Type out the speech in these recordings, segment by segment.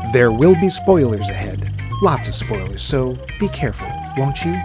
There will be spoilers ahead. Lots of spoilers, so be careful, won't you?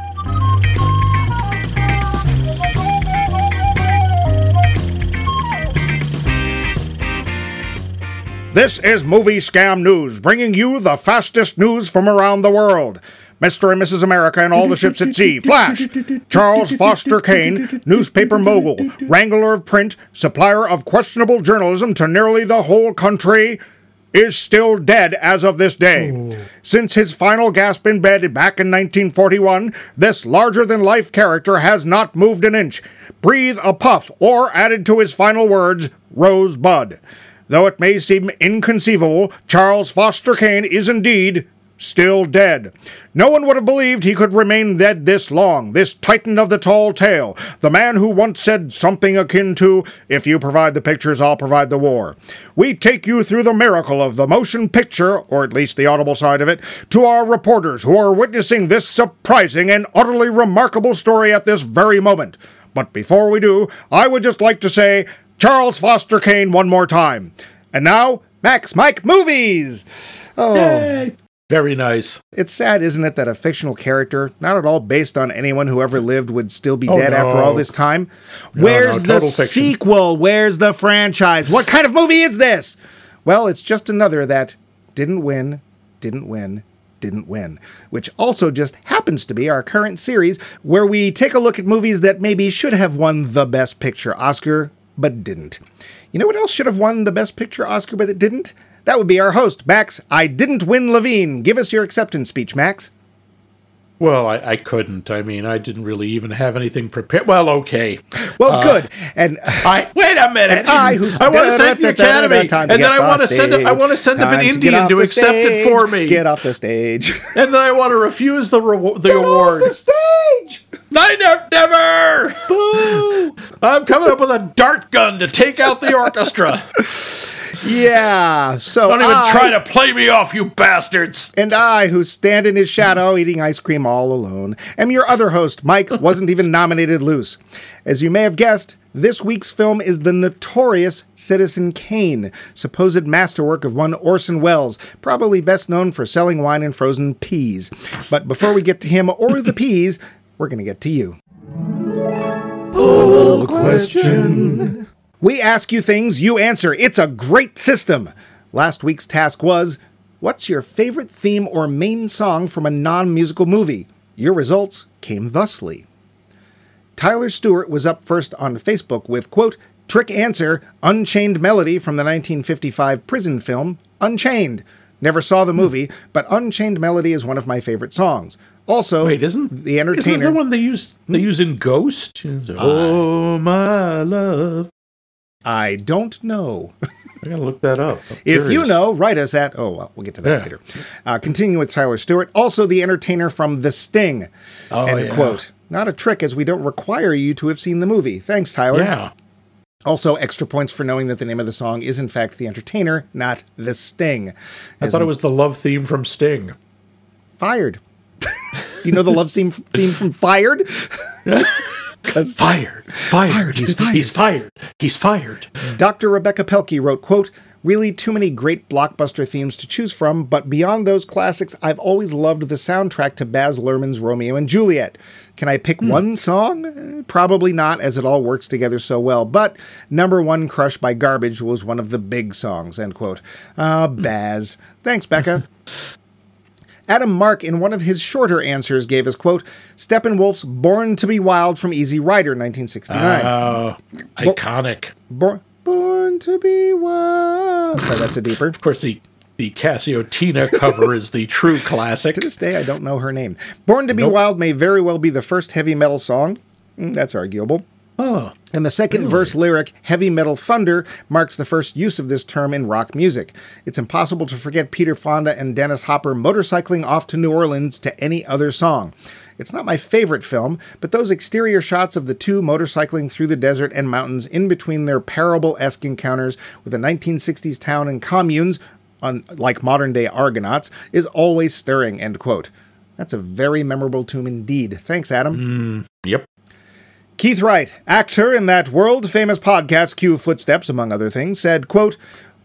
This is Movie Scam News, bringing you the fastest news from around the world. Mr. and Mrs. America and all the ships at sea. Flash! Charles Foster Kane, newspaper mogul, wrangler of print, supplier of questionable journalism to nearly the whole country, is still dead as of this day. Ooh. Since his final gasp in bed back in 1941, this larger-than-life character has not moved an inch, breathed a puff, or added to his final words, Rosebud. Though it may seem inconceivable, Charles Foster Kane is indeed still dead. No one would have believed he could remain dead this long, this titan of the tall tale, the man who once said something akin to, "If you provide the pictures, I'll provide the war." We take you through the miracle of the motion picture, or at least the audible side of it, to our reporters who are witnessing this surprising and utterly remarkable story at this very moment. But before we do, I would just like to say, Charles Foster Kane one more time. And now, Max Mike Movies! Oh, yay. Very nice. It's sad, isn't it, that a fictional character, not at all based on anyone who ever lived, would still be dead after all this time? Where's the sequel? Where's the franchise? What kind of movie is this? Well, it's just another that didn't win, which also just happens to be our current series where we take a look at movies that maybe should have won the Best Picture Oscar, but didn't. You know what else should have won the Best Picture Oscar, but it didn't? That would be our host, Max I Didn't Win Levine. Give us your acceptance speech, Max. Well, I couldn't. I mean, I didn't really even have anything prepared. Well, okay. Well, good. And wait a minute. I want to thank the Academy, and then I want to send up an Indian to accept it for me. Get off the stage. And then I want to refuse the award. Get off the stage. Never. Boo. I'm coming up with a dart gun to take out the orchestra. Yeah, so don't even try to play me off, you bastards. And I, who stand in his shadow eating ice cream all alone, am your other host, Mike, wasn't even nominated loose. As you may have guessed, this week's film is the notorious Citizen Kane, supposed masterwork of one Orson Welles, probably best known for selling wine and frozen peas. But before we get to him or the peas, we're going to get to you. Poll question. We ask you things, you answer. It's a great system. Last week's task was, what's your favorite theme or main song from a non-musical movie? Your results came thusly. Tyler Stewart was up first on Facebook with, quote, trick answer, Unchained Melody from the 1955 prison film, Unchained. Never saw the movie, but Unchained Melody is one of my favorite songs. Also, wait, isn't the entertainer... Isn't the one they use in Ghost? Oh, my love. I don't know. I gotta look that up. If you know, write us at... Oh, well, we'll get to that later. Continuing with Tyler Stewart, also the entertainer from The Sting. End quote. Not a trick, as we don't require you to have seen the movie. Thanks, Tyler. Yeah. Also, extra points for knowing that the name of the song is, in fact, The Entertainer, not The Sting. I thought it was the love theme from Sting. Fired. Do you know the love theme from Fired? Fired. He's fired. Dr. Rebecca Pelkey wrote, quote, really too many great blockbuster themes to choose from, but beyond those classics, I've always loved the soundtrack to Baz Luhrmann's Romeo and Juliet. Can I pick one song? Probably not, as it all works together so well, but Number One Crush by Garbage was one of the big songs, end quote. Baz. Thanks, Becca. Adam Mark, in one of his shorter answers, gave us, quote, Steppenwolf's Born to be Wild from Easy Rider, 1969. Oh, iconic. Born to be Wild. So that's a deeper. Of course, the Casio Tina cover is the true classic. To this day, I don't know her name. Born to be Wild may very well be the first heavy metal song. That's arguable. Oh, and the second verse lyric, Heavy Metal Thunder, marks the first use of this term in rock music. It's impossible to forget Peter Fonda and Dennis Hopper motorcycling off to New Orleans to any other song. It's not my favorite film, but those exterior shots of the two motorcycling through the desert and mountains in between their parable-esque encounters with the 1960s town and communes, like modern-day Argonauts, is always stirring, end quote. That's a very memorable tune indeed. Thanks, Adam. Yep. Keith Wright, actor in that world-famous podcast Cue Footsteps, among other things, said, quote,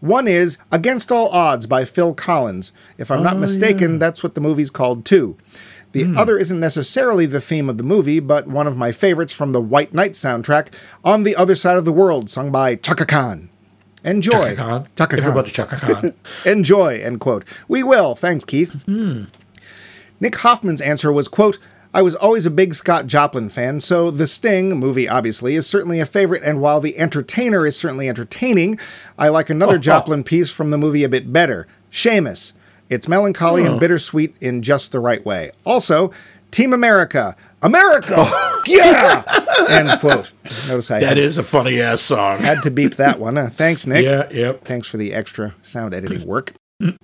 One is Against All Odds by Phil Collins. If I'm not mistaken, that's what the movie's called too. The other isn't necessarily the theme of the movie, but one of my favorites from the White Knight soundtrack, On the Other Side of the World, sung by Chaka Khan. Enjoy. Chaka Khan. Everybody Chaka Khan. Enjoy, end quote. We will. Thanks, Keith. Nick Hoffman's answer was, quote, I was always a big Scott Joplin fan, so The Sting, movie obviously, is certainly a favorite, and while The Entertainer is certainly entertaining, I like another Joplin piece from the movie a bit better, Seamus. It's melancholy and bittersweet in just the right way. Also, Team America. America! Yeah! End quote. Notice that is a funny-ass song. Had to beep that one. Thanks, Nick. Yeah, yep. Thanks for the extra sound editing work.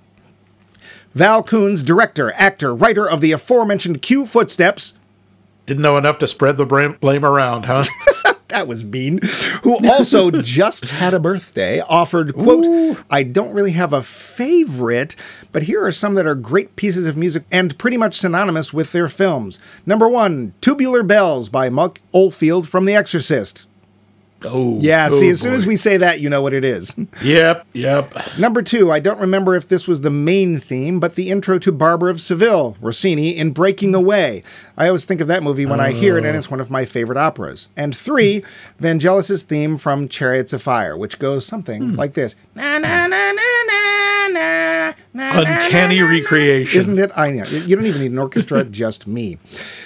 Val Koons, director, actor, writer of the aforementioned Q Footsteps. Didn't know enough to spread the blame around, huh? That was mean. Who also just had a birthday, offered, quote, I don't really have a favorite, but here are some that are great pieces of music and pretty much synonymous with their films. Number 1, Tubular Bells by Mike Oldfield from The Exorcist. Yeah, see, as soon as we say that, you know what it is. Yep. Number 2, I don't remember if this was the main theme, but the intro to Barber of Seville, Rossini, in Breaking Away. I always think of that movie when I hear it, and it's one of my favorite operas. And 3, Vangelis' theme from Chariots of Fire, which goes something like this. Na, na, na, na, na, na, na, uncanny recreation. Isn't it? I know. You don't even need an orchestra, just me.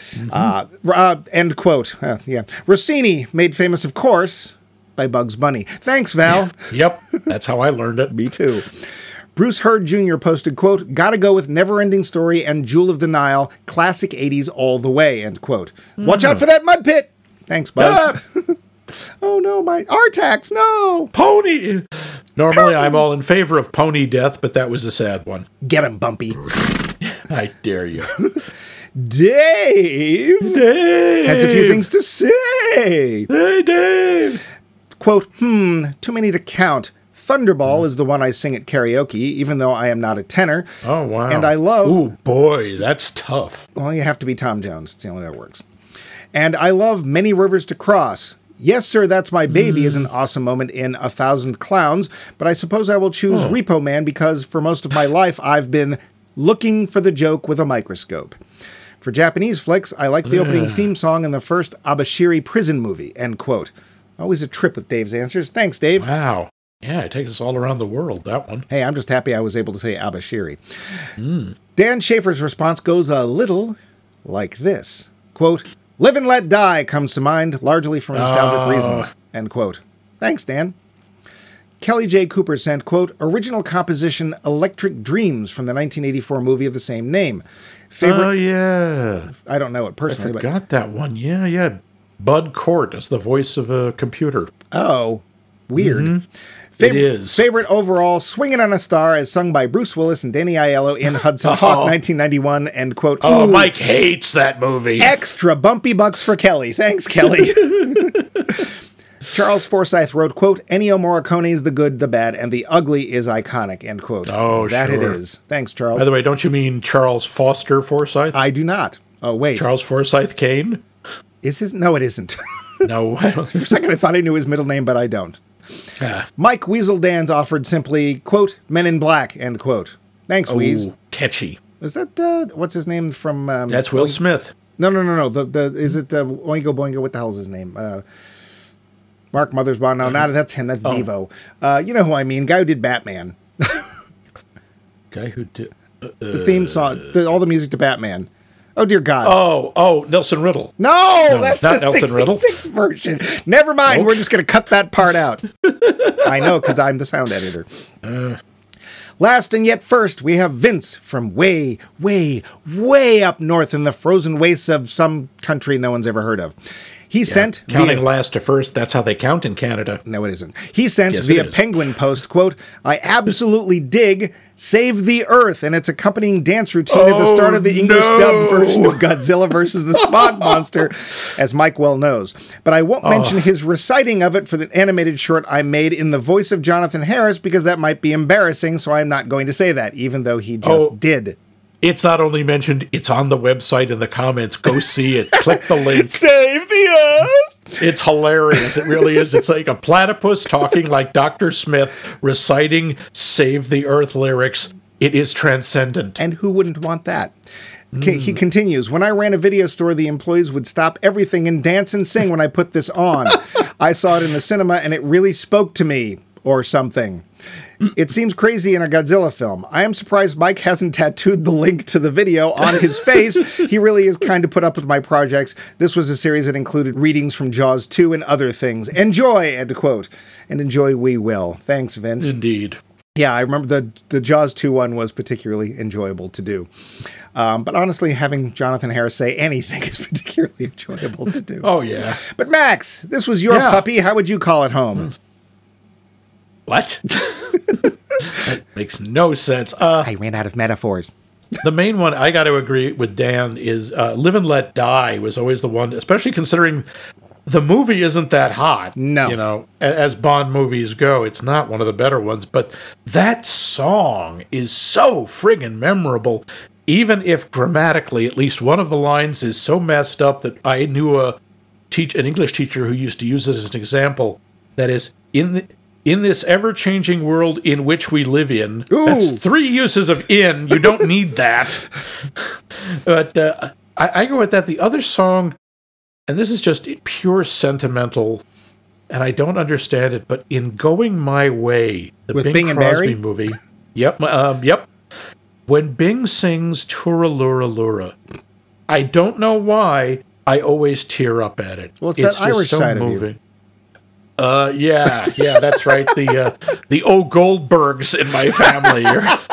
End quote. Yeah. Rossini, made famous, of course, by Bugs Bunny. Thanks, Val. Yep. That's how I learned it. Me too. Bruce Hurd Jr. posted, quote, gotta go with Never-Ending Story and Jewel of the Nile, classic 80s all the way, end quote. Watch out for that mud pit. Thanks, Buzz. Oh, no, my Artax, no. Pony. Normally, I'm all in favor of pony death, but that was a sad one. Get him, Bumpy. I dare you. Dave has a few things to say. Hey, Dave. Quote, too many to count. Thunderball is the one I sing at karaoke, even though I am not a tenor. Oh, wow. And I love... Ooh, boy, that's tough. Well, you have to be Tom Jones. It's the only way that works. And I love Many Rivers to Cross. Yes, Sir, That's My Baby is an awesome moment in 1,000 Clowns, but I suppose I will choose Repo Man because for most of my life I've been looking for the joke with a microscope. For Japanese flicks, I like the opening theme song in the first Abashiri prison movie, end quote. Always a trip with Dave's answers. Thanks, Dave. Wow. Yeah, it takes us all around the world, that one. Hey, I'm just happy I was able to say Abashiri. Dan Schaefer's response goes a little like this. Quote, Live and Let Die comes to mind, largely for nostalgic reasons, end quote. Thanks, Dan. Kelly J. Cooper sent, quote, original composition Electric Dreams from the 1984 movie of the same name. Favorite? Oh, yeah. I don't know it personally. I forgot that one. Yeah. Bud Cort as the voice of a computer. Oh, weird. It is. Favorite overall, Swingin' on a Star, as sung by Bruce Willis and Danny Aiello in Hudson Hawk, 1991, end quote. Oh, Mike hates that movie. Extra bumpy bucks for Kelly. Thanks, Kelly. Charles Forsyth wrote, quote, Ennio Morricone's The Good, the Bad, and the Ugly is iconic, end quote. Oh, that sure. it is. Thanks, Charles. By the way, don't you mean Charles Foster Forsyth? I do not. Oh, wait. Charles Forsyth Kane? Is his? No, it isn't. No. For a second, I thought I knew his middle name, but I don't. Mike Weasel Dans offered simply, quote, Men in Black, end quote. Thanks, Weez. Catchy. Is that, what's his name from... That's Will Smith. No. Is it Oingo Boingo? What the hell is his name? Mark Mothersbaugh. No, that's him. That's Devo. You know who I mean. Guy who did Batman. Guy who did... the theme song, all the music to Batman. Oh, dear God. Oh, Nelson Riddle. No, that's the Nelson 66 version. Never mind. Okay. We're just going to cut that part out. I know, because I'm the sound editor. Last and yet first, we have Vince from way, way, way up north in the frozen wastes of some country no one's ever heard of. He sent... Counting last to first, that's how they count in Canada. No, it isn't. He sent via Penguin Post, quote, I absolutely dig Save the Earth and its accompanying dance routine at the start of the English dubbed version of Godzilla vs. the Smog Monster, as Mike well knows. But I won't mention his reciting of it for the animated short I made in the voice of Jonathan Harris because that might be embarrassing, so I'm not going to say that, even though he just did. It's not only mentioned, it's on the website in the comments. Go see it. Click the link. Save the Earth! It's hilarious. It really is. It's like a platypus talking like Dr. Smith, reciting Save the Earth lyrics. It is transcendent. And who wouldn't want that? He continues, when I ran a video store, the employees would stop everything and dance and sing when I put this on. I saw it in the cinema and it really spoke to me, or something. It seems crazy in a Godzilla film. I am surprised Mike hasn't tattooed the link to the video on his face. He really is kind of put up with my projects. This was a series that included readings from Jaws 2 and other things. Enjoy, end quote. And enjoy we will. Thanks, Vince. Indeed. Yeah, I remember the Jaws 2 one was particularly enjoyable to do. But honestly, having Jonathan Harris say anything is particularly enjoyable to do. Oh, yeah. But Max, this was your puppy. How would you call it home? What? That makes no sense. I ran out of metaphors. The main one, I got to agree with Dan, is Live and Let Die was always the one, especially considering the movie isn't that hot. No. You know, as Bond movies go, it's not one of the better ones. But that song is so friggin' memorable, even if grammatically, at least one of the lines is so messed up that I knew an English teacher who used to use it as an example. That is, in this ever-changing world in which we live in, that's 3 uses of in. You don't need that. But I go with that. The other song, and this is just pure sentimental, and I don't understand it, but In Going My Way, the with Bing and Crosby Barry? movie. Yep. When Bing sings Turalura, I don't know why, I always tear up at it. Well, it's that Irish so side moving. Yeah, that's right. The O Goldbergs in my family.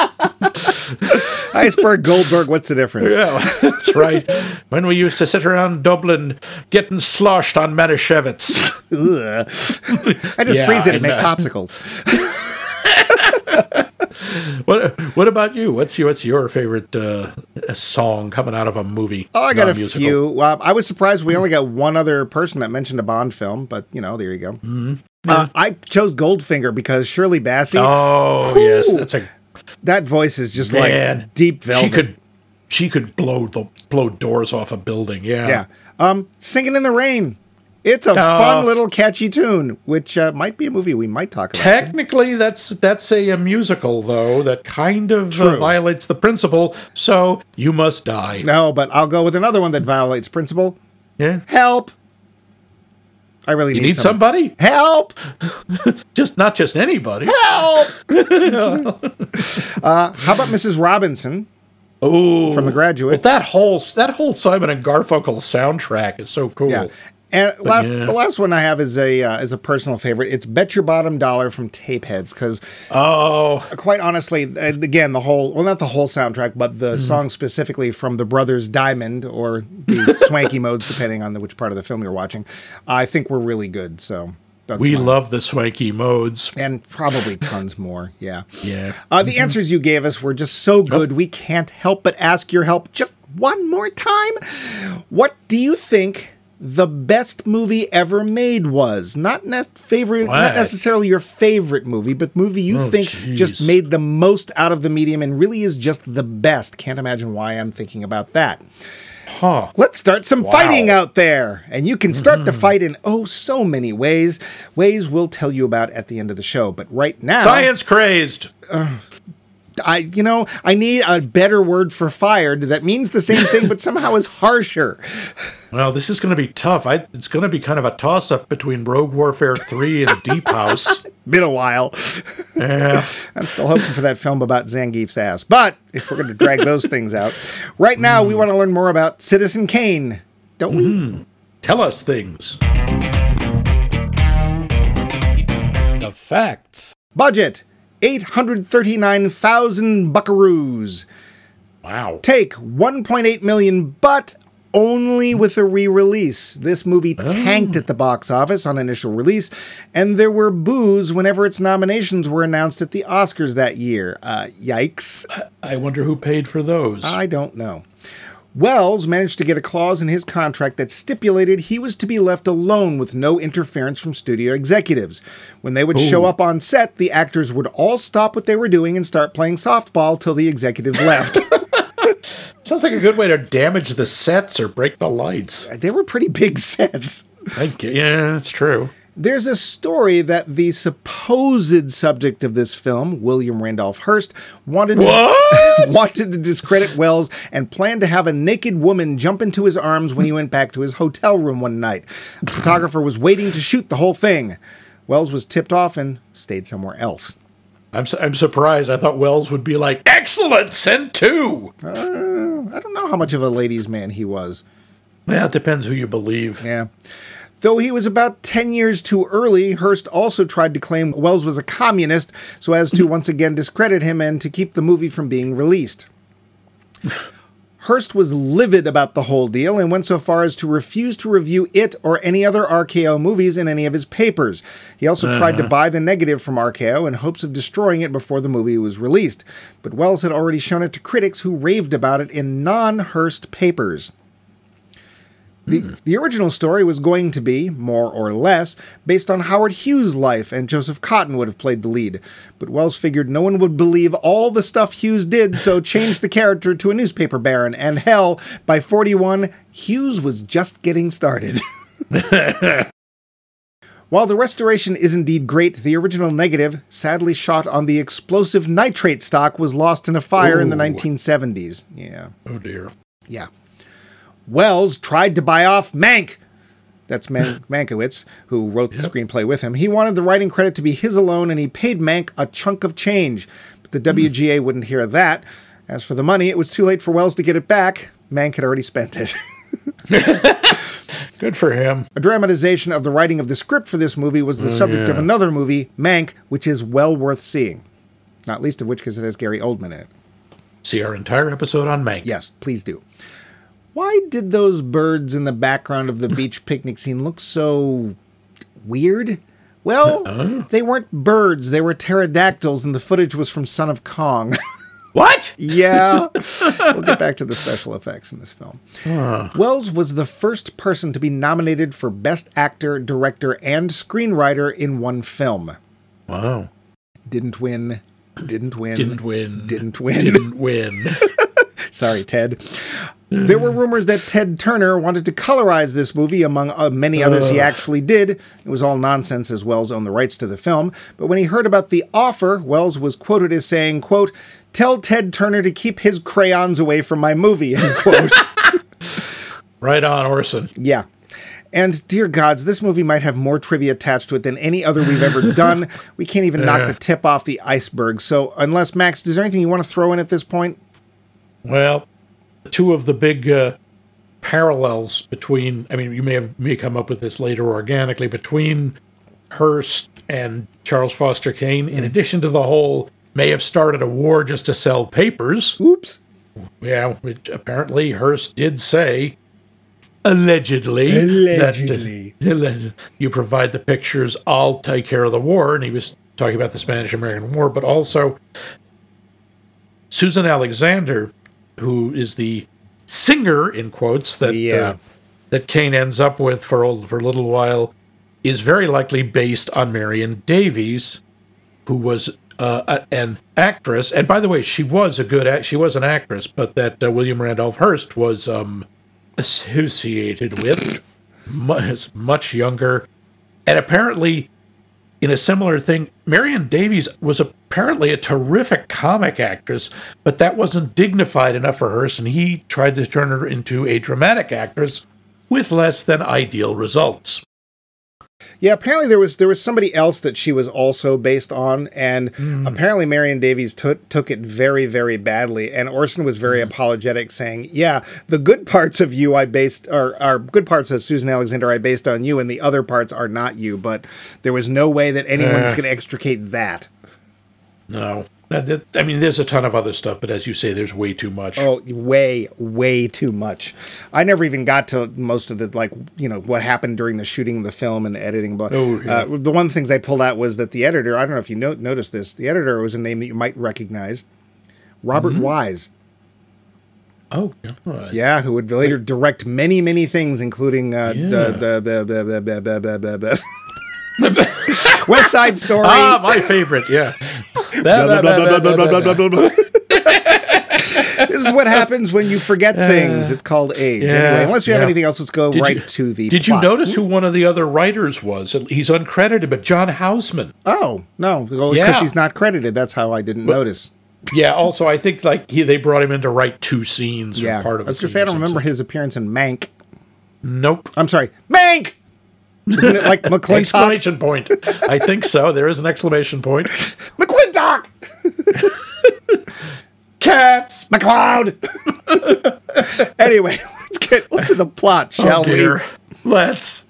Iceberg, Goldberg, what's the difference? Yeah, that's right. When we used to sit around Dublin getting sloshed on Manischewitz. I just freeze it and make popsicles. What about you? What's your favorite song coming out of a movie? Oh, I got a few. I was surprised we only got one other person that mentioned a Bond film, but, you know, there you go. Mm-hmm. I chose Goldfinger because Shirley Bassey. Oh, yes. That voice is just like deep velvet. She could blow doors off a building, yeah. Yeah. Singing in the Rain. It's a fun little catchy tune, which might be a movie we might talk about. Technically, that's a musical, though, that kind of violates the principle, so You Must Die. No, but I'll go with another one that violates principle. Yeah. Help! I really need somebody. Help! Not just anybody. Help! How about Mrs. Robinson? Oh, from The Graduate. Well, that whole Simon and Garfunkel soundtrack is so cool. Yeah. And the last one I have is a personal favorite. It's Bet Your Bottom Dollar from Tapeheads, because quite honestly, again, not the whole soundtrack, but the song specifically from the Brothers Diamond, or the swanky modes, depending on which part of the film you're watching, I think were really good. So we love the swanky modes. And probably tons more, yeah. Yeah. The answers you gave us were just so good, we can't help but ask your help just one more time. What do you think the best movie ever made was? Not necessarily your favorite movie, but movie you think just made the most out of the medium and really is just the best. Can't imagine why I'm thinking about that. Let's start some fighting out there. And you can start the fight in so many ways. Ways we'll tell you about at the end of the show. But right now... Science crazed! I need a better word for fired that means the same thing, but somehow is harsher. Well, this is going to be tough. It's going to be kind of a toss-up between Rogue Warfare 3 and Deep House. Been a while. Yeah. I'm still hoping for that film about Zangief's ass. But if we're going to drag those things out, right now we want to learn more about Citizen Kane, don't we? Tell us things. The facts. Budget. 839,000 buckaroos. Wow. Take 1.8 million, but only with a re-release. This movie tanked at the box office on initial release, and there were boos whenever its nominations were announced at the Oscars that year. Yikes. I wonder who paid for those. I don't know. Wells managed to get a clause in his contract that stipulated he was to be left alone with no interference from studio executives. When they would show up on set, the actors would all stop what they were doing and start playing softball till the executives left. Sounds like a good way to damage the sets or break the lights. They were pretty big sets. Yeah, it's true. There's a story that the supposed subject of this film, William Randolph Hearst, wanted to discredit Welles and planned to have a naked woman jump into his arms when he went back to his hotel room one night. The photographer was waiting to shoot the whole thing. Welles was tipped off and stayed somewhere else. I'm surprised. I thought Welles would be like, excellent, send two. I don't know how much of a ladies' man he was. Well, it depends who you believe. Yeah. Though he was about 10 years too early, Hearst also tried to claim Welles was a communist so as to once again discredit him and to keep the movie from being released. Hearst was livid about the whole deal and went so far as to refuse to review it or any other RKO movies in any of his papers. He also tried to buy the negative from RKO in hopes of destroying it before the movie was released. But Welles had already shown it to critics who raved about it in non-Hearst papers. The original story was going to be, more or less, based on Howard Hughes' life, and Joseph Cotton would have played the lead. But Welles figured no one would believe all the stuff Hughes did, so changed the character to a newspaper baron, and hell, by 41, Hughes was just getting started. While the restoration is indeed great, the original negative, sadly shot on the explosive nitrate stock, was lost in a fire in the 1970s. Yeah. Oh, dear. Yeah. Welles tried to buy off Mank. That's Mankiewicz, who wrote the screenplay with him. He wanted the writing credit to be his alone, and he paid Mank a chunk of change. But the WGA wouldn't hear that. As for the money, it was too late for Welles to get it back. Mank had already spent it. Good for him. A dramatization of the writing of the script for this movie was the subject of another movie, Mank, which is well worth seeing. Not least of which because it has Gary Oldman in it. See our entire episode on Mank. Yes, please do. Why did those birds in the background of the beach picnic scene look so weird? Well, they weren't birds. They were pterodactyls, and the footage was from Son of Kong. What? Yeah. We'll get back to the special effects in this film. Welles was the first person to be nominated for Best Actor, Director, and Screenwriter in one film. Wow. Didn't win. Sorry, Ted. There were rumors that Ted Turner wanted to colorize this movie, among many others he actually did. It was all nonsense, as Welles owned the rights to the film. But when he heard about the offer, Welles was quoted as saying, quote, "Tell Ted Turner to keep his crayons away from my movie," end quote. Right on, Orson. Yeah. And, dear gods, this movie might have more trivia attached to it than any other we've ever done. We can't even knock the tip off the iceberg. So, unless, Max, is there anything you want to throw in at this point? Well, two of the big parallels between, I mean, you may come up with this later organically, between Hearst and Charles Foster Kane, in addition to the whole may have started a war just to sell papers. Oops. Yeah, which apparently Hearst did say, allegedly, that you provide the pictures, I'll take care of the war. And he was talking about the Spanish-American War, but also Susan Alexander, who is the singer, in quotes, that that Kane ends up with for a little while, is very likely based on Marion Davies, who was an actress. And by the way, she was an actress, but that William Randolph Hearst was associated with, much younger, and apparently in a similar thing, Marion Davies was apparently a terrific comic actress, but that wasn't dignified enough for Hearst, and he tried to turn her into a dramatic actress with less than ideal results. Yeah, apparently there was somebody else that she was also based on, and apparently Marion Davies took it very, very badly, and Orson was very apologetic, saying, yeah, the good parts of you I based, are good parts of Susan Alexander I based on you, and the other parts are not you, but there was no way that anyone's going to extricate that. No. I mean, there's a ton of other stuff, but as you say, there's way too much. Oh, way too much. I never even got to most of the, what happened during the shooting of the film and editing. The one of the things I pulled out was that the editor, I don't know if you noticed this, the editor was a name that you might recognize, Robert Wise. Oh, God. Yeah, who would later direct many, many things, including West Side Story. Ah, my favorite, yeah. This is what happens when you forget things. It's called age. Anyway, unless you have anything else, let's go to the Did plot. you notice who one of the other writers was? He's uncredited, but John Houseman. Oh, no, because he's not credited. That's how I didn't notice. Yeah, also, I think they brought him in to write 2 scenes or part of I was going to say, I don't remember his appearance in Mank. Nope. I'm sorry, Mank! Isn't it like McClintock? Exclamation point. I think so. There is an exclamation point. McClintock! Cats! McCloud! Anyway, let's get to the plot, shall we? Let's.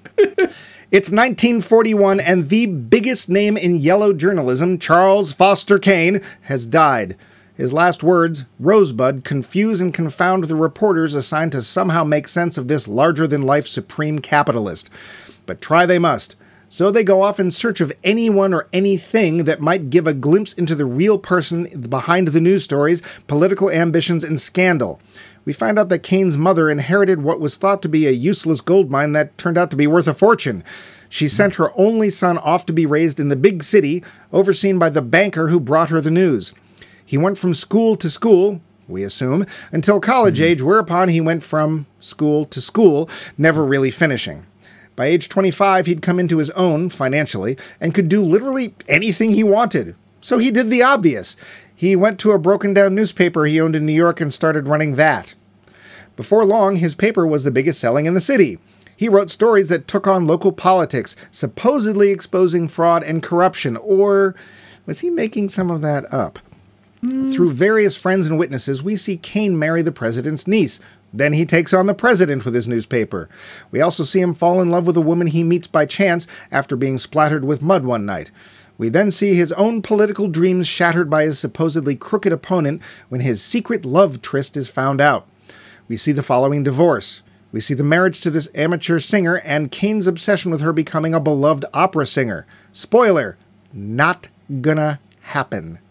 It's 1941, and the biggest name in yellow journalism, Charles Foster Kane, has died. His last words, Rosebud, confuse and confound the reporters assigned to somehow make sense of this larger-than-life supreme capitalist. But try they must. So they go off in search of anyone or anything that might give a glimpse into the real person behind the news stories, political ambitions, and scandal. We find out that Kane's mother inherited what was thought to be a useless gold mine that turned out to be worth a fortune. She sent her only son off to be raised in the big city, overseen by the banker who brought her the news. He went from school to school, we assume, until college age, whereupon he went from school to school, never really finishing. By age 25, he'd come into his own, financially, and could do literally anything he wanted. So he did the obvious. He went to a broken-down newspaper he owned in New York and started running that. Before long, his paper was the biggest selling in the city. He wrote stories that took on local politics, supposedly exposing fraud and corruption, or was he making some of that up? Through various friends and witnesses, we see Kane marry the president's niece. Then he takes on the president with his newspaper. We also see him fall in love with a woman he meets by chance after being splattered with mud one night. We then see his own political dreams shattered by his supposedly crooked opponent when his secret love tryst is found out. We see the following divorce. We see the marriage to this amateur singer and Kane's obsession with her becoming a beloved opera singer. Spoiler, not gonna happen.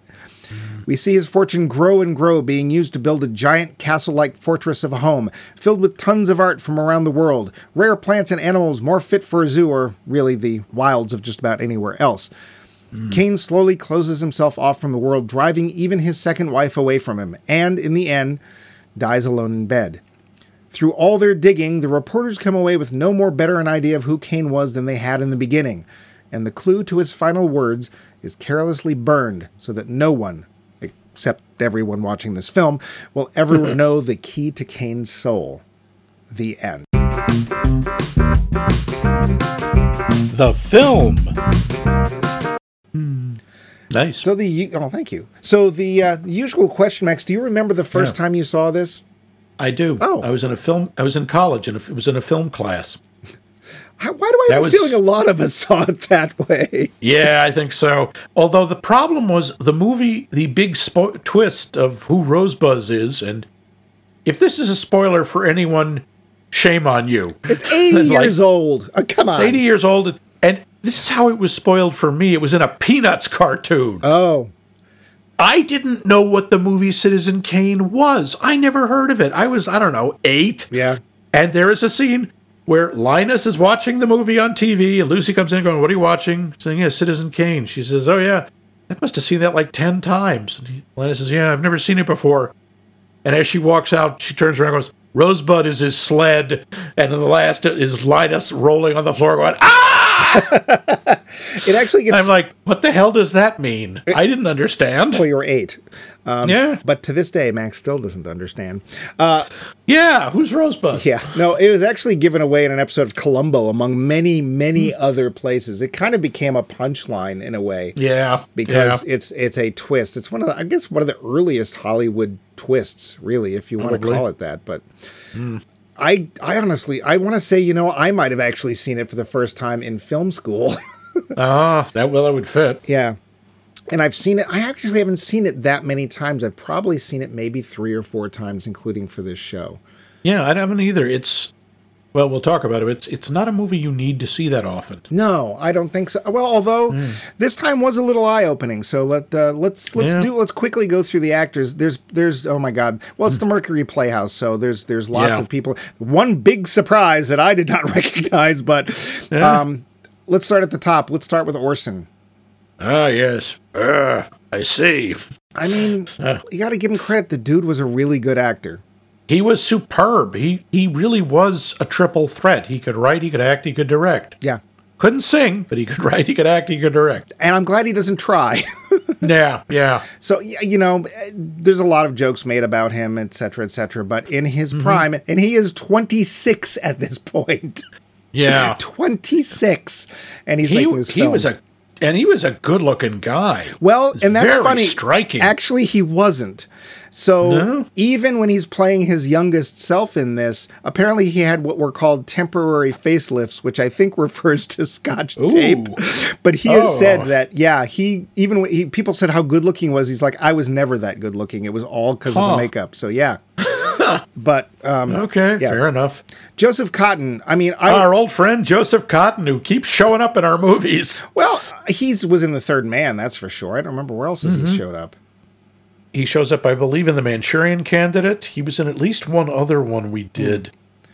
We see his fortune grow and grow, being used to build a giant castle-like fortress of a home, filled with tons of art from around the world, rare plants and animals more fit for a zoo, or really the wilds of just about anywhere else. Kane slowly closes himself off from the world, driving even his second wife away from him, and, in the end, dies alone in bed. Through all their digging, the reporters come away with no more better an idea of who Kane was than they had in the beginning, and the clue to his final words is carelessly burned so that no one, except everyone watching this film, will ever know the key to Kane's soul. The end. The film. Nice. So thank you. So the usual question, Max, do you remember the first time you saw this? I do. Oh. I was in college, and it was in a film class. Why do I have a feeling a lot of us saw it that way? Yeah, I think so. Although the problem was the movie, the big twist of who Rosebud is, and if this is a spoiler for anyone, shame on you. It's 80 years old. Come on. It's 80 years old, and this is how it was spoiled for me. It was in a Peanuts cartoon. Oh. I didn't know what the movie Citizen Kane was. I never heard of it. I was, 8. Yeah. And there is a scene where Linus is watching the movie on TV, and Lucy comes in going, "What are you watching?" Saying, "Yeah, Citizen Kane." She says, "Oh, yeah, I must have seen that like 10 times. And Linus says, "Yeah, I've never seen it before." And as she walks out, she turns around and goes, "Rosebud is his sled." And in the last is Linus rolling on the floor going, "Ah!" It actually gets... I'm like, what the hell does that mean? I didn't understand. Well, you were 8. Yeah. But to this day, Max still doesn't understand. Yeah, who's Rosebud? Yeah. No, it was actually given away in an episode of Columbo, among many, many other places. It kind of became a punchline in a way. Yeah. Because it's a twist. It's one of the earliest Hollywood twists, really, if you want to call it that. But I honestly, I want to say, I might have actually seen it for the first time in film school. That would fit. Yeah. And I've seen it. I actually haven't seen it that many times. I've probably seen it maybe 3 or 4 times, including for this show. Yeah, I haven't either. Well, we'll talk about it. It's not a movie you need to see that often. No, I don't think so. Well, although this time was a little eye-opening. So let's quickly go through the actors. There's oh my God. Well, it's the Mercury Playhouse, so there's lots of people. One big surprise that I did not recognize, but let's start at the top. Let's start with Orson. Ah, yes. I see. I mean, you got to give him credit. The dude was a really good actor. He was superb. He really was a triple threat. He could write, he could act, he could direct. Yeah. Couldn't sing, but he could write, he could act, he could direct. And I'm glad he doesn't try. Yeah. So, there's a lot of jokes made about him, et cetera, but in his prime, and he is 26 at this point. Yeah. 26. And he's making this film. He was a good-looking guy. Well, and that's very funny. Striking. Actually, he wasn't. So No? even when he's playing his youngest self in this, apparently he had what were called temporary facelifts, which I think refers to Scotch tape. But he has said that, people said how good looking he was. He's like, I was never that good looking. It was all because of the makeup. So yeah. But Okay, fair enough. Joseph Cotten. I mean, Our old friend Joseph Cotten, who keeps showing up in our movies. Well, he was in The Third Man, that's for sure. I don't remember where else he showed up. He shows up, I believe, in The Manchurian Candidate. He was in at least one other one we did.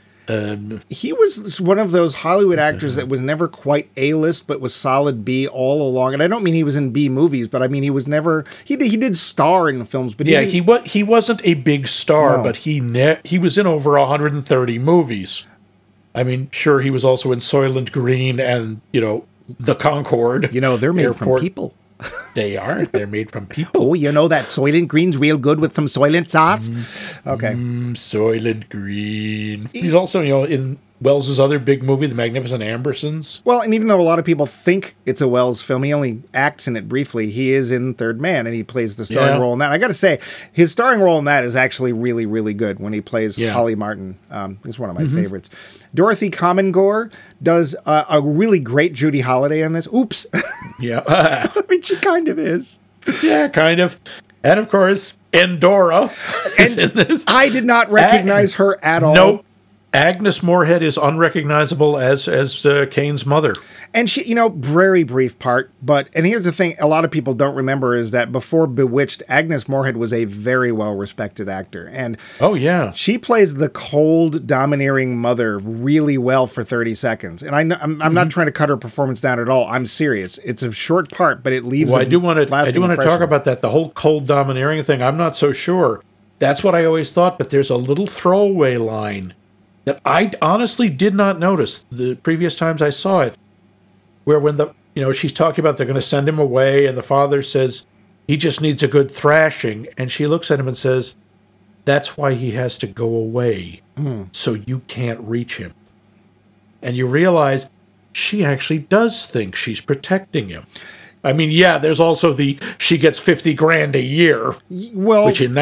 He was one of those Hollywood actors that was never quite A-list, but was solid B all along. And I don't mean he was in B movies, but I mean he was never. He did star in films, but he wasn't a big star, but he was in over 130 movies. I mean, sure, he was also in Soylent Green and The Concorde. They're made from people. They are. They're made from people. Oh, that Soylent Green's real good with some Soylent sauce. Okay. Soylent Green. He's also, in Wells's other big movie, The Magnificent Ambersons. Well, and even though a lot of people think it's a Wells film, he only acts in it briefly. He is in Third Man, and he plays the starring role in that. I got to say, his starring role in that is actually really, really good when he plays Holly Martin. He's one of my favorites. Dorothy Common-Gore does a really great Judy Holliday in this. Oops. Yeah. I mean, she kind of is. Yeah, kind of. And, of course, Endora is in this. I did not recognize her at all. Nope. Agnes Moorehead is unrecognizable as Kane's mother. And she, very brief part, and here's the thing a lot of people don't remember is that before Bewitched, Agnes Moorehead was a very well-respected actor. And she plays the cold, domineering mother really well for 30 seconds. And I'm not trying to cut her performance down at all. I'm serious. It's a short part, but it leaves I do want to talk about that, the whole cold, domineering thing. I'm not so sure. That's what I always thought, but there's a little throwaway line that I honestly did not notice the previous times I saw it, where when she's talking about they're going to send him away, and the father says he just needs a good thrashing, and she looks at him and says, that's why he has to go away, so you can't reach him. And you realize she actually does think she's protecting him. I mean, there's also she gets $50,000 a year, which in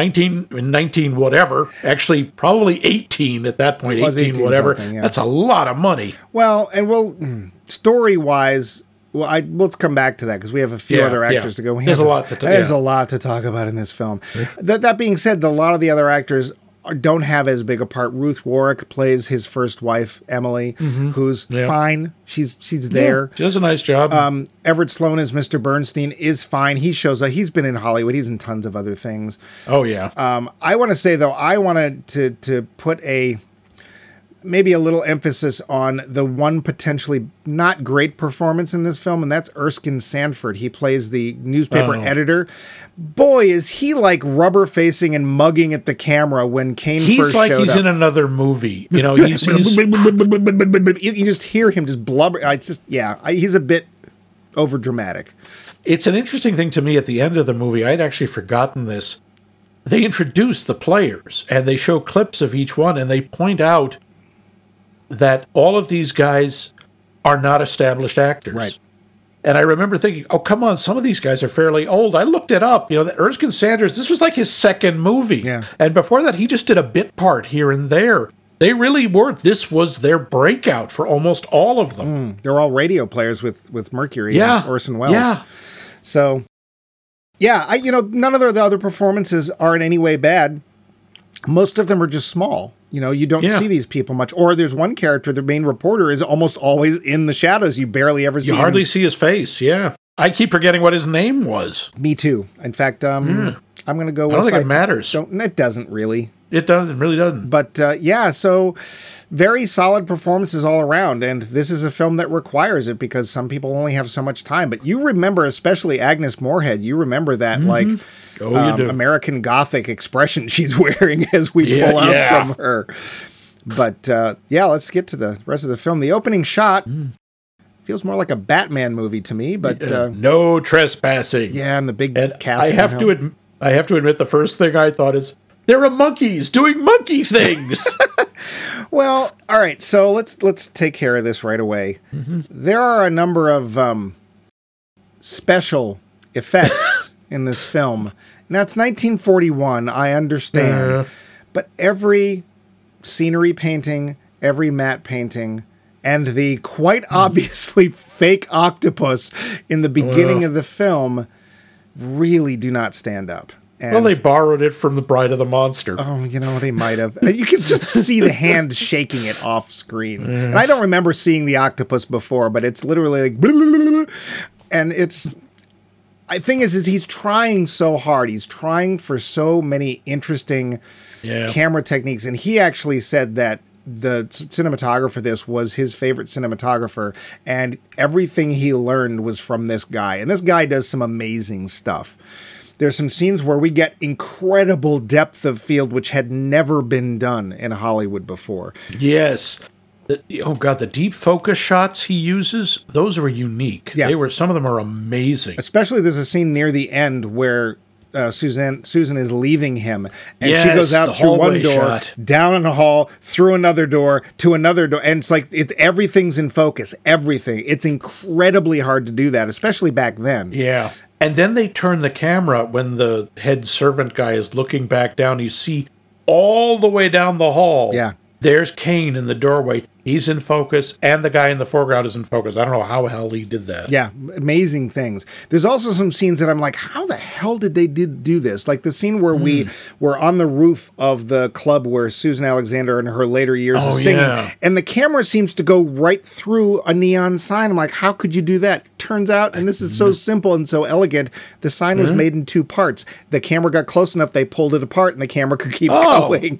19 whatever, actually probably 18 at that point, 18 whatever. That's a lot of money. Well, and story-wise, let's come back to that because we have a few other actors to go. There's a lot to talk. There's a lot to talk about in this film. That being said, a lot of the other actors don't have as big a part. Ruth Warwick plays his first wife, Emily, who's fine. She's there. She does a nice job. Everett Sloan as Mr. Bernstein is fine. He shows up. He's been in Hollywood. He's in tons of other things. Oh, yeah. I want to say, though, I wanted to put maybe a little emphasis on the one potentially not great performance in this film, and that's Erskine Sanford. He plays the newspaper editor. Boy, is he like rubber facing and mugging at the camera when Kane first showed up. He's like he's in another movie. He's you just hear him just blubber. It's just he's a bit over dramatic. It's an interesting thing to me at the end of the movie. I'd actually forgotten this. They introduce the players and they show clips of each one, and they point out that all of these guys are not established actors. Right. And I remember thinking, oh, come on, some of these guys are fairly old. I looked it up. That Erskine Sanders, this was like his second movie. Yeah. And before that, he just did a bit part here and there. They really were. This was their breakout for almost all of them. They're all radio players with Mercury and Orson Welles. Yeah. So, none of the other performances are in any way bad. Most of them are just small. You don't see these people much. Or there's one character, the main reporter, is almost always in the shadows. You barely ever see him. You hardly see his face, yeah. I keep forgetting what his name was. Me too. In fact, I'm going to go with... I don't think it matters. It doesn't really. It doesn't. It really doesn't. But yeah, so very solid performances all around. And this is a film that requires it because some people only have so much time. But you remember, especially Agnes Moorehead, you remember that you do. American Gothic expression she's wearing as we pull out from her. But yeah, let's get to the rest of the film. The opening shot feels more like a Batman movie to me, but no trespassing. Yeah, and the big castle. I have to admit, the first thing I thought is there are monkeys doing monkey things. Well, all right, so let's take care of this right away. There are a number of special effects in this film. Now it's 1941, I understand, but every scenery painting, every matte painting, and the quite obviously fake octopus in the beginning of the film really do not stand up. And, well, they borrowed it from The Bride of the Monster. Oh, they might have. You can just see the hand shaking it off screen. And I don't remember seeing the octopus before, but it's literally like... Blah, blah, blah, blah. And it's... The thing is he's trying so hard. He's trying for so many interesting camera techniques. And he actually said that the cinematographer for this was his favorite cinematographer, and everything he learned was from this guy. And this guy does some amazing stuff. There's some scenes where we get incredible depth of field, which had never been done in Hollywood before. Yes. The deep focus shots he uses, those are unique. Yeah. Some of them are amazing. Especially there's a scene near the end where Susan is leaving him, and she goes out through one door, down in a hall, through another door, to another door, and it's like everything's in focus. Everything. It's incredibly hard to do that, especially back then. Yeah. And then they turn the camera when the head servant guy is looking back down. You see all the way down the hall. Yeah. There's Kane in the doorway. He's in focus, and the guy in the foreground is in focus. I don't know how the hell he did that. Yeah, amazing things. There's also some scenes that I'm like, how the hell did they do this? Like the scene where we were on the roof of the club where Susan Alexander in her later years is singing, and the camera seems to go right through a neon sign. I'm like, how could you do that? Turns out, and this is so simple and so elegant, the sign was made in two parts. The camera got close enough, they pulled it apart, and the camera could keep going.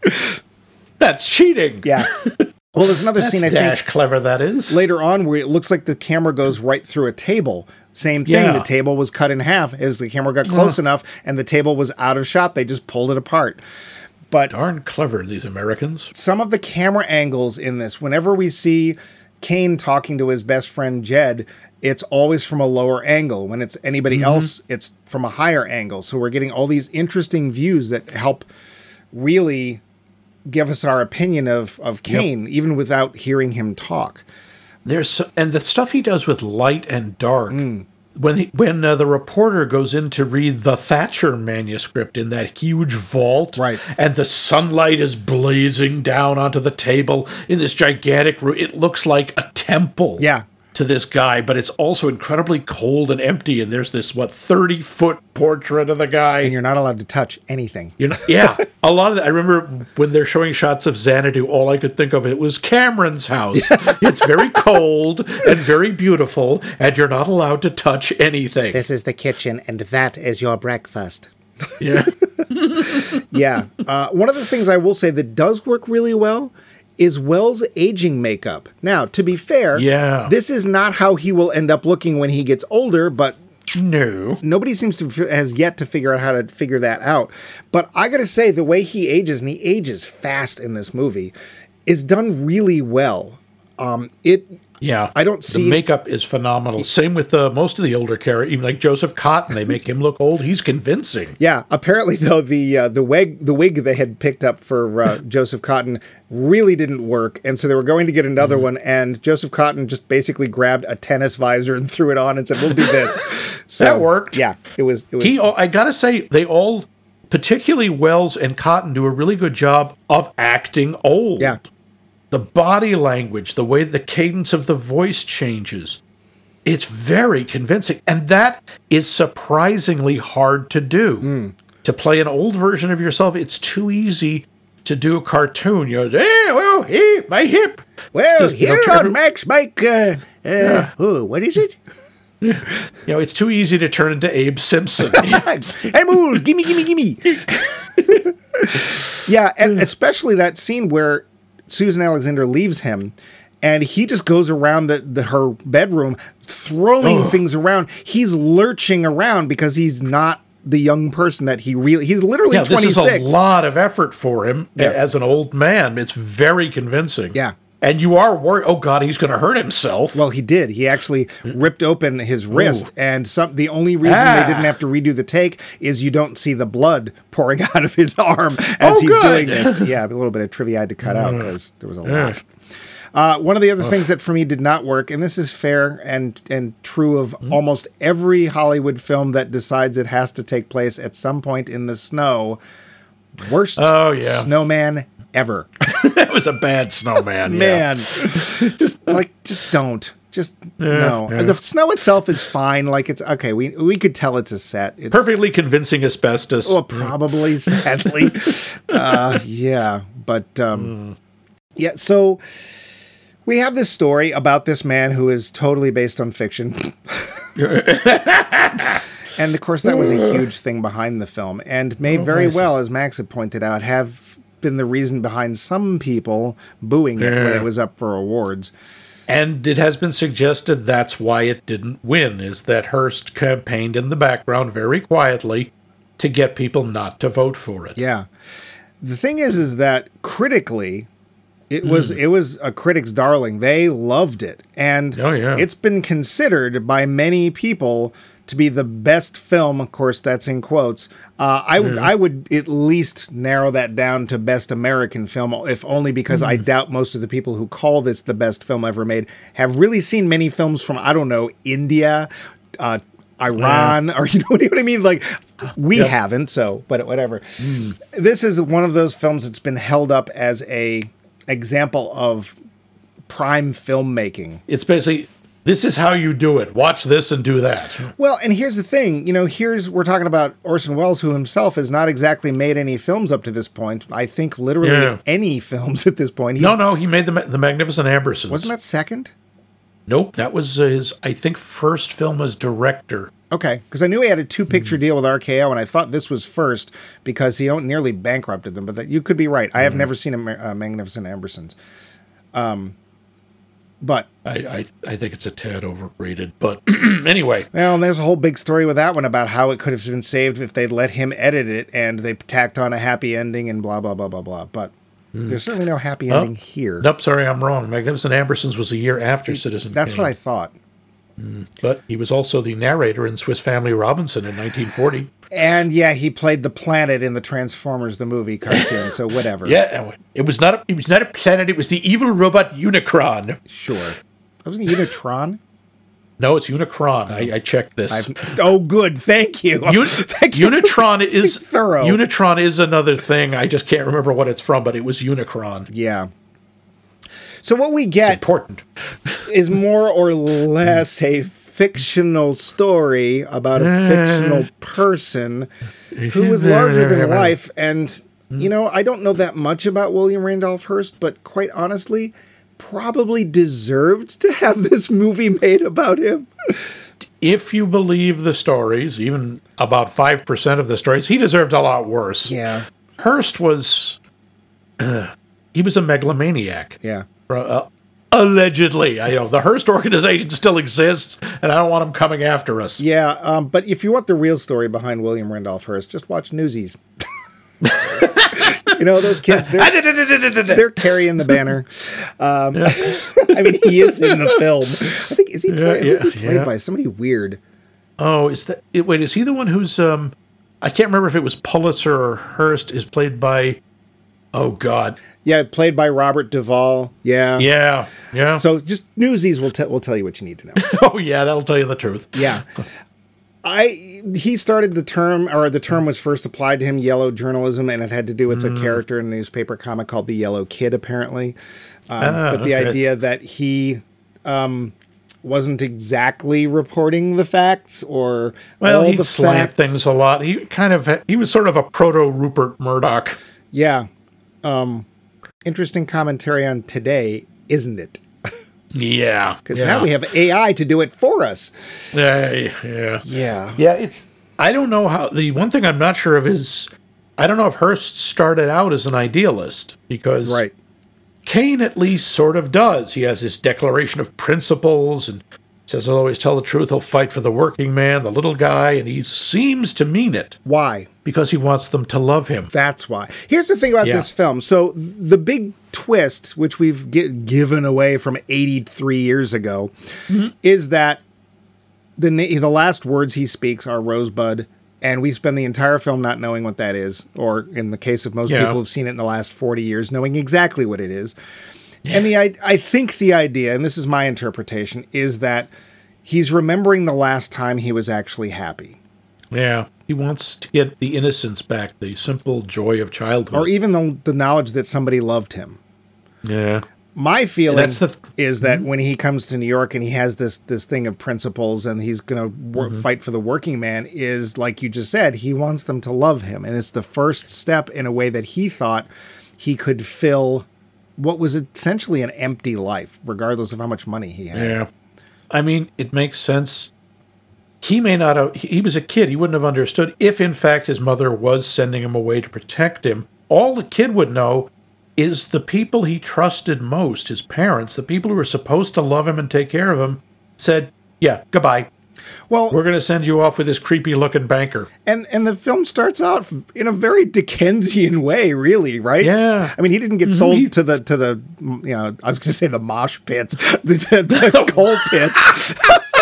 That's cheating. Yeah. Well, there's another scene, I think. That's clever, that is. Later on, where it looks like the camera goes right through a table. Same thing. Yeah. The table was cut in half as the camera got close enough, and the table was out of shot. They just pulled it apart. But darn clever, these Americans. Some of the camera angles in this, whenever we see Kane talking to his best friend Jed, it's always from a lower angle. When it's anybody else, it's from a higher angle. So we're getting all these interesting views that help really give us our opinion of Kane, even without hearing him talk. And the stuff he does with light and dark. When the reporter goes in to read the Thatcher manuscript in that huge vault, right, and the sunlight is blazing down onto the table in this gigantic room, it looks like a temple. Yeah. To this guy, but it's also incredibly cold and empty, and there's this 30-foot portrait of the guy, and you're not allowed to touch anything. A lot of that. I remember when they're showing shots of Xanadu, all I could think of it was Cameron's house. It's very cold and very beautiful, and you're not allowed to touch anything. This is the kitchen, and that is your breakfast. Yeah. Yeah. One of the things I will say that does work really well is Wells' aging makeup. Now, to be fair, this is not how he will end up looking when he gets older, but nobody seems to has yet to figure out how to figure that out. But I gotta say, the way he ages, and he ages fast in this movie, is done really well. I don't see... The makeup is phenomenal. Same with most of the older characters, even like Joseph Cotton. They make him look old. He's convincing. Yeah, apparently, though, the wig they had picked up for Joseph Cotton really didn't work, and so they were going to get another one, and Joseph Cotton just basically grabbed a tennis visor and threw it on and said, we'll do this. So, that worked. Yeah, it was... I gotta say, they all, particularly Wells and Cotton, do a really good job of acting old. Yeah. The body language, the way the cadence of the voice changes, it's very convincing. And that is surprisingly hard to do. To play an old version of yourself, it's too easy to do a cartoon. My hip. Well, just, here on Max Mike, what is it? It's too easy to turn into Abe Simpson. I'm old. Gimme. Yeah, and especially that scene where Susan Alexander leaves him, and he just goes around her bedroom throwing things around. He's lurching around because he's not the young person that he's literally 26. This is a lot of effort for him as an old man. It's very convincing. Yeah. And you are worried, oh God, he's going to hurt himself. Well, he did. He actually ripped open his wrist, and the only reason they didn't have to redo the take is you don't see the blood pouring out of his arm as he's doing this. But yeah, a little bit of trivia I had to cut out because there was a lot. One of the other things that for me did not work, and this is fair and true of almost every Hollywood film that decides it has to take place at some point in the snow, worst snowman ever. That was a bad snowman. Man, just don't. No. Yeah. The snow itself is fine. Like, it's okay. We could tell it's a set. It's perfectly convincing asbestos. Well, probably, sadly. Yeah. But, yeah. So we have this story about this man who is totally based on fiction. And of course, that was a huge thing behind the film, and may very well, as Max had pointed out, have been the reason behind some people booing it when it was up for awards. And it has been suggested that's why it didn't win, is that Hearst campaigned in the background very quietly to get people not to vote for it. Yeah. The thing is that critically, it was a critic's darling. They loved it. And it's been considered by many people to be the best film. Of course, that's in quotes. I would at least narrow that down to best American film, if only because I doubt most of the people who call this the best film ever made have really seen many films from, I don't know, India, Iran, or you know what I mean? Like, we haven't, so, but whatever. This is one of those films that's been held up as a example of prime filmmaking. It's basically, this is how you do it. Watch this and do that. Well, and here's the thing. We're talking about Orson Welles, who himself has not exactly made any films up to this point. I think literally any films at this point. No, he made the Magnificent Ambersons. Wasn't that second? Nope, that was his, I think, first film as director. Okay, because I knew he had a 2-picture deal with RKO, and I thought this was first because he nearly bankrupted them. But you could be right. I have never seen a Magnificent Ambersons. But I think it's a tad overrated. But anyway. Well, and there's a whole big story with that one about how it could have been saved if they'd let him edit it, and they tacked on a happy ending and blah, blah, blah, blah, blah. But there's certainly no happy ending here. Nope, sorry, I'm wrong. Magnificent Ambersons was a year after Citizen Kane. That's what I thought. But he was also the narrator in Swiss Family Robinson in 1940. And yeah, he played the planet in the Transformers the movie cartoon, so whatever. Yeah, it was not a planet, it was the evil robot Unicron. Sure. Wasn't it Unitron? No, it's Unicron. I checked this. Oh, good. Thank you. Unitron is thorough. Unitron is another thing. I just can't remember what it's from, but it was Unicron. Yeah. So what we get important. is more or less a fictional story about a fictional person who was larger than life. And, I don't know that much about William Randolph Hearst, but quite honestly, probably deserved to have this movie made about him. If you believe the stories, even about 5% of the stories, he deserved a lot worse. Yeah. Hearst was... he was a megalomaniac. Yeah. Allegedly. The Hearst organization still exists, and I don't want them coming after us. Yeah, but if you want the real story behind William Randolph Hearst, just watch Newsies. Those kids, they're carrying the banner. I mean, he is in the film. I think, is he played by somebody weird? Oh, is he the one who's, I can't remember if it was Pulitzer or Hearst, is played by... Oh, God. Yeah, played by Robert Duvall. Yeah. Yeah. So just Newsies will tell you what you need to know. Oh, yeah, that'll tell you the truth. Yeah. He started the term was first applied to him, yellow journalism, and it had to do with a character in a newspaper comic called The Yellow Kid, apparently. But the idea that he wasn't exactly reporting the facts or all he'd the slant facts. things a lot. He was sort of a proto-Rupert Murdoch. Yeah. Interesting commentary on today, isn't it? Yeah. Because now we have AI to do it for us. Yeah. Yeah. Yeah, I don't know how... The one thing I'm not sure of is I don't know if Hearst started out as an idealist, because Right. Kane at least sort of does. He has this declaration of principles and says he'll always tell the truth, he'll fight for the working man, the little guy, and he seems to mean it Why? because he wants them to love him. That's why. Here's the thing about Yeah. this film. So the big twist, which we've given away from 83 years ago, is that the last words he speaks are Rosebud, and we spend the entire film not knowing what that is, or in the case of most Yeah. people who've seen it in the last 40 years, knowing exactly what it is. And I think the idea, and this is my interpretation, is that he's remembering the last time he was actually happy. Yeah. He wants to get the innocence back, the simple joy of childhood. Or even the knowledge that somebody loved him. Yeah. My feeling That's the is that when he comes to New York and he has this thing of principles and he's going to fight for the working man, is, like you just said, he wants them to love him. And it's the first step in a way that he thought he could fill what was essentially an empty life, regardless of how much money he had. Yeah. I mean, it makes sense. He may not have, he was a kid. He wouldn't have understood if, in fact, his mother was sending him away to protect him. All the kid would know is the people he trusted most, his parents, the people who were supposed to love him and take care of him, said, yeah, goodbye. Well, We're going to send you off with this creepy-looking banker. and the film starts out in a very Dickensian way, really, right? Yeah. I mean, he didn't get sold to the I was going to say the mosh pits, the coal pits.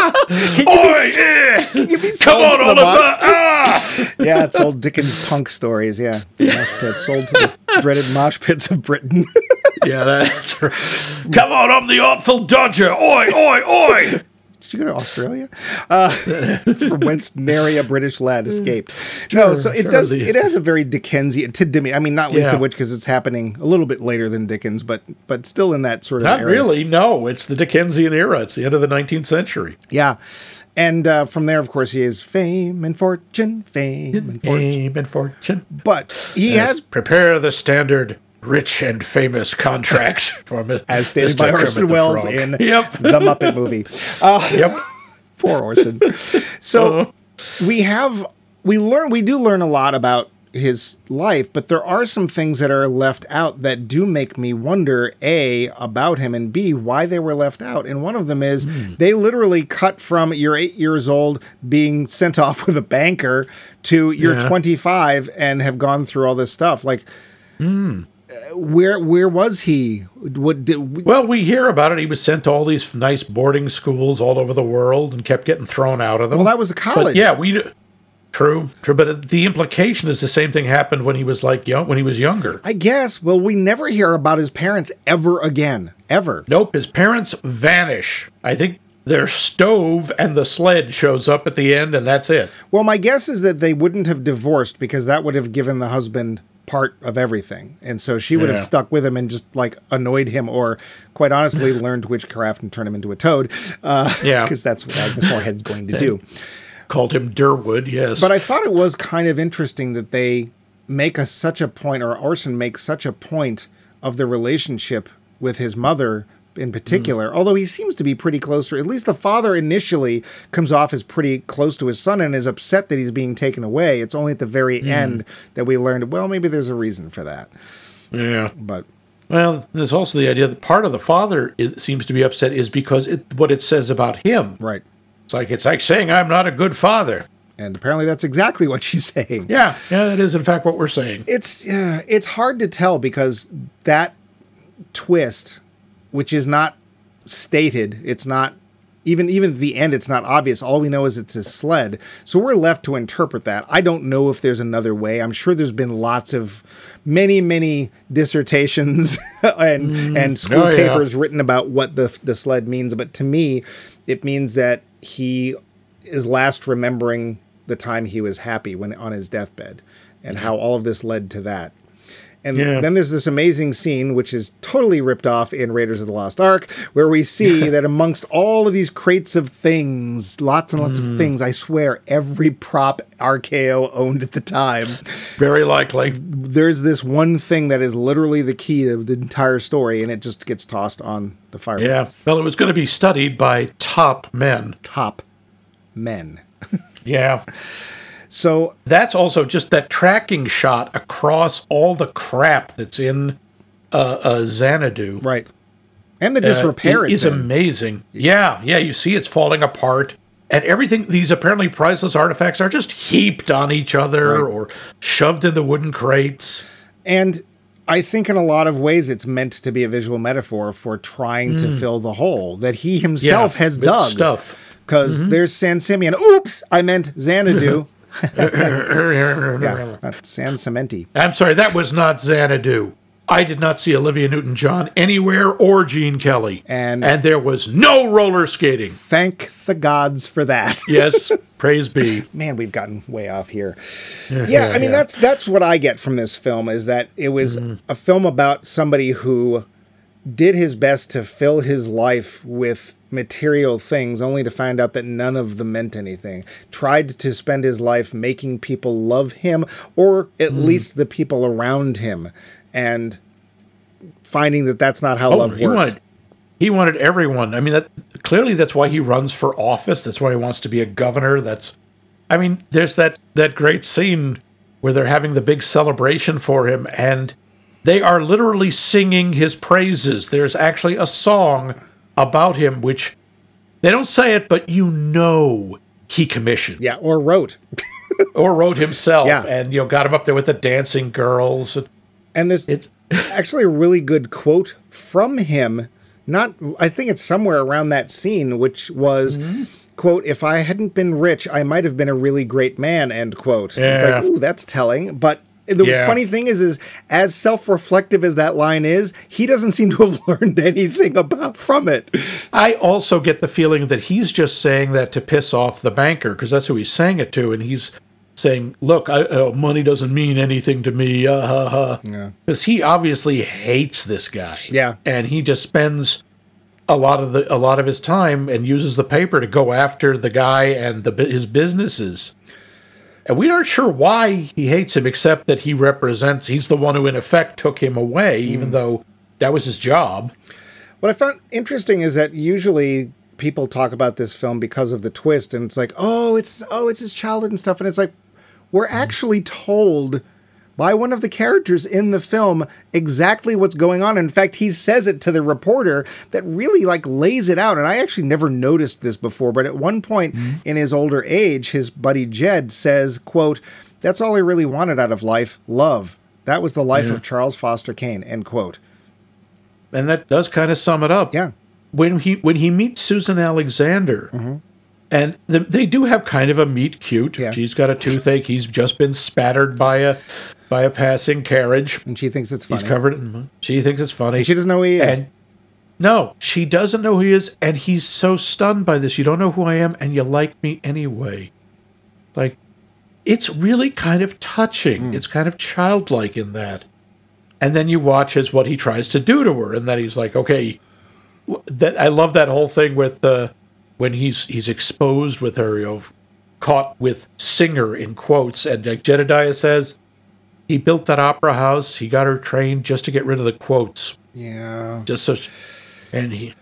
Can you be Come sold on, to the Oliver! mosh pits? Ah! Yeah, it's old Dickens punk stories. Yeah, mosh pits sold to the dreaded mosh pits of Britain. Yeah, that's right. Come on, I'm the Artful Dodger. Oi, oi, oi! Did you go to Australia? From whence nary a British lad escaped. No, so it does. It has a very Dickensian, I mean, not least Yeah. of which because it's happening a little bit later than Dickens, but still in that sort of Not area. really, no. It's the Dickensian era. It's the end of the 19th century. Yeah, and from there, of course, he has fame and fortune, fame and fortune. Fame and fortune. But he Yes, has, prepare the standard rich and famous contract for as stated by Orson Welles in Yep. the Muppet movie. Yep. Poor Orson. So we do learn a lot about his life, but there are some things that are left out that do make me wonder, A, about him, and B, why they were left out. And one of them is they literally cut from you're 8 years old being sent off with a banker to you're 25 and have gone through all this stuff. Like, where was he? Well, we hear about it. He was sent to all these nice boarding schools all over the world and kept getting thrown out of them. Well, that was a college. But yeah, true. But the implication is the same thing happened when he was when he was younger. I guess. Well, we never hear about his parents ever again. Ever. Nope, his parents vanish. I think their stove and the sled shows up at the end, and that's it. Well, my guess is that they wouldn't have divorced because that would have given the husband part of everything. And so she would have stuck with him and just like annoyed him or quite honestly learned witchcraft and turn him into a toad. Because that's what Agnes Moorehead's going to do. Called him Durwood, yes. But I thought it was kind of interesting that they make such a point, or Orson makes such a point of the relationship with his mother in particular, although he seems to be pretty close to her. At least the father initially comes off as pretty close to his son and is upset that he's being taken away. It's only at the very end that we learned, well, maybe there's a reason for that. Yeah. But Well, there's also the idea that part of the father seems to be upset is because what it says about him. right. It's like saying I'm not a good father. And apparently that's exactly what she's saying. Yeah, that is in fact what we're saying. It's hard to tell because that twist, which is not stated, it's not even at the end, it's not obvious. All we know is it's his sled. So we're left to interpret that. I don't know if there's another way. I'm sure there's been many dissertations and school papers written about what the sled means. But to me, it means that he is last remembering the time he was happy when on his deathbed and how all of this led to that. And then there's this amazing scene, which is totally ripped off in Raiders of the Lost Ark, where we see that amongst all of these crates of things, lots and lots of things, I swear, every prop RKO owned at the time, Very likely. there's this one thing that is literally the key to the entire story, and it just gets tossed on the fireplace. Yeah. Well, it was going to be studied by top men. Top men. Yeah. So That's also just that tracking shot across all the crap that's in Xanadu. right, and the disrepair Is it's in. amazing. Yeah, you see it's falling apart. And everything, these apparently priceless artifacts are just heaped on each other or shoved in the wooden crates. And I think in a lot of ways it's meant to be a visual metaphor for trying to fill the hole that he himself has with dug. stuff. Because there's San Simeon. Oops, I meant Xanadu. Yeah, not San Cementi. I'm sorry, that was not Xanadu. I did not see Olivia Newton-John anywhere or Gene Kelly. And there was no roller skating. Thank the gods for that. Yes, praise be. Man, we've gotten way off here. Yeah, I mean, that's what I get from this film, is that it was a film about somebody who did his best to fill his life with material things, only to find out that none of them meant anything. Tried to spend his life making people love him, or at least the people around him, and finding that that's not how love works. He wanted everyone. I mean, clearly that's why he runs for office. That's why he wants to be a governor. There's that great scene where they're having the big celebration for him, and they are literally singing his praises. There's actually a song about him, which they don't say it, but he commissioned. Yeah, or wrote. Or wrote himself. Yeah. And, got him up there with the dancing girls. And there's actually a really good quote from him. I think it's somewhere around that scene, which was, quote, "If I hadn't been rich, I might have been a really great man," end quote. Yeah. It's like, ooh, that's telling. But the funny thing is as self-reflective as that line is, he doesn't seem to have learned anything from it. I also get the feeling that he's just saying that to piss off the banker, because that's who he's saying it to, and he's saying, "Look, money doesn't mean anything to me." Because he obviously hates this guy. Yeah, and he just spends a lot of his time and uses the paper to go after the guy and his businesses. And we aren't sure why he hates him, except that he's the one who in effect took him away, even though that was his job. What I found interesting is that usually people talk about this film because of the twist, and it's like, it's his childhood and stuff, and it's like, we're actually told by one of the characters in the film exactly what's going on. In fact, he says it to the reporter that really lays it out. And I actually never noticed this before, but at one point in his older age, his buddy Jed says, quote, "That's all I really wanted out of life, love. That was the life of Charles Foster Kane," end quote. And that does kind of sum it up. Yeah. When he meets Susan Alexander, and they do have kind of a meet cute. Yeah. She's got a toothache. He's just been spattered by a passing carriage. And she thinks it's funny. He's covered in mud. She thinks it's funny. And she doesn't know who he is. No, she doesn't know who he is, and he's so stunned by this. "You don't know who I am, and you like me anyway." It's really kind of touching. It's kind of childlike in that. And then you watch what he tries to do to her, and then he's like, okay. I love that whole thing with when he's exposed with her, caught with "singer" in quotes, and like Jedediah says, he built that opera house. He got her trained just to get rid of the quotes. Yeah. Just so, and he.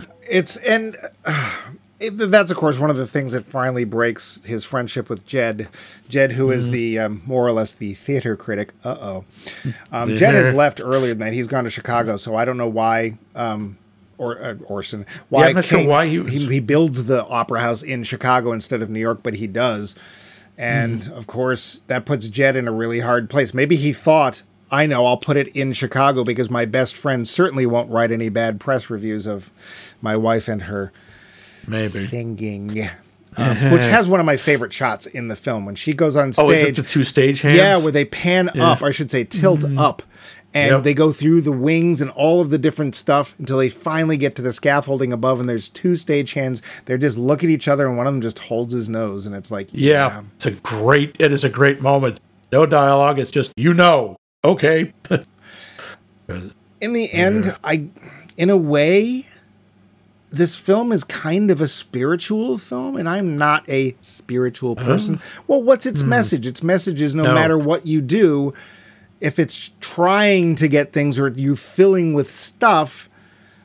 That's, of course, one of the things that finally breaks his friendship with Jed. Jed, who is the more or less the theater critic. Jed has left earlier than that. He's gone to Chicago, so I don't know why. Orson. Why? I'm not sure why he builds the opera house in Chicago instead of New York, but he does. And of course, that puts Jed in a really hard place. Maybe he thought, I know, I'll put it in Chicago because my best friend certainly won't write any bad press reviews of my wife and her singing. Which has one of my favorite shots in the film when she goes on stage. Oh, is it the two stage hands? Yeah, where they pan up, I should say tilt up. And they go through the wings and all of the different stuff until they finally get to the scaffolding above, and there's two stage hands. They just look at each other, and one of them just holds his nose, and it's like, it is a great moment. No dialogue, it's just, okay. In the end, in a way, this film is kind of a spiritual film, and I'm not a spiritual person. Well, what's its message? Its message is no matter what you do, if it's trying to get things or you filling with stuff,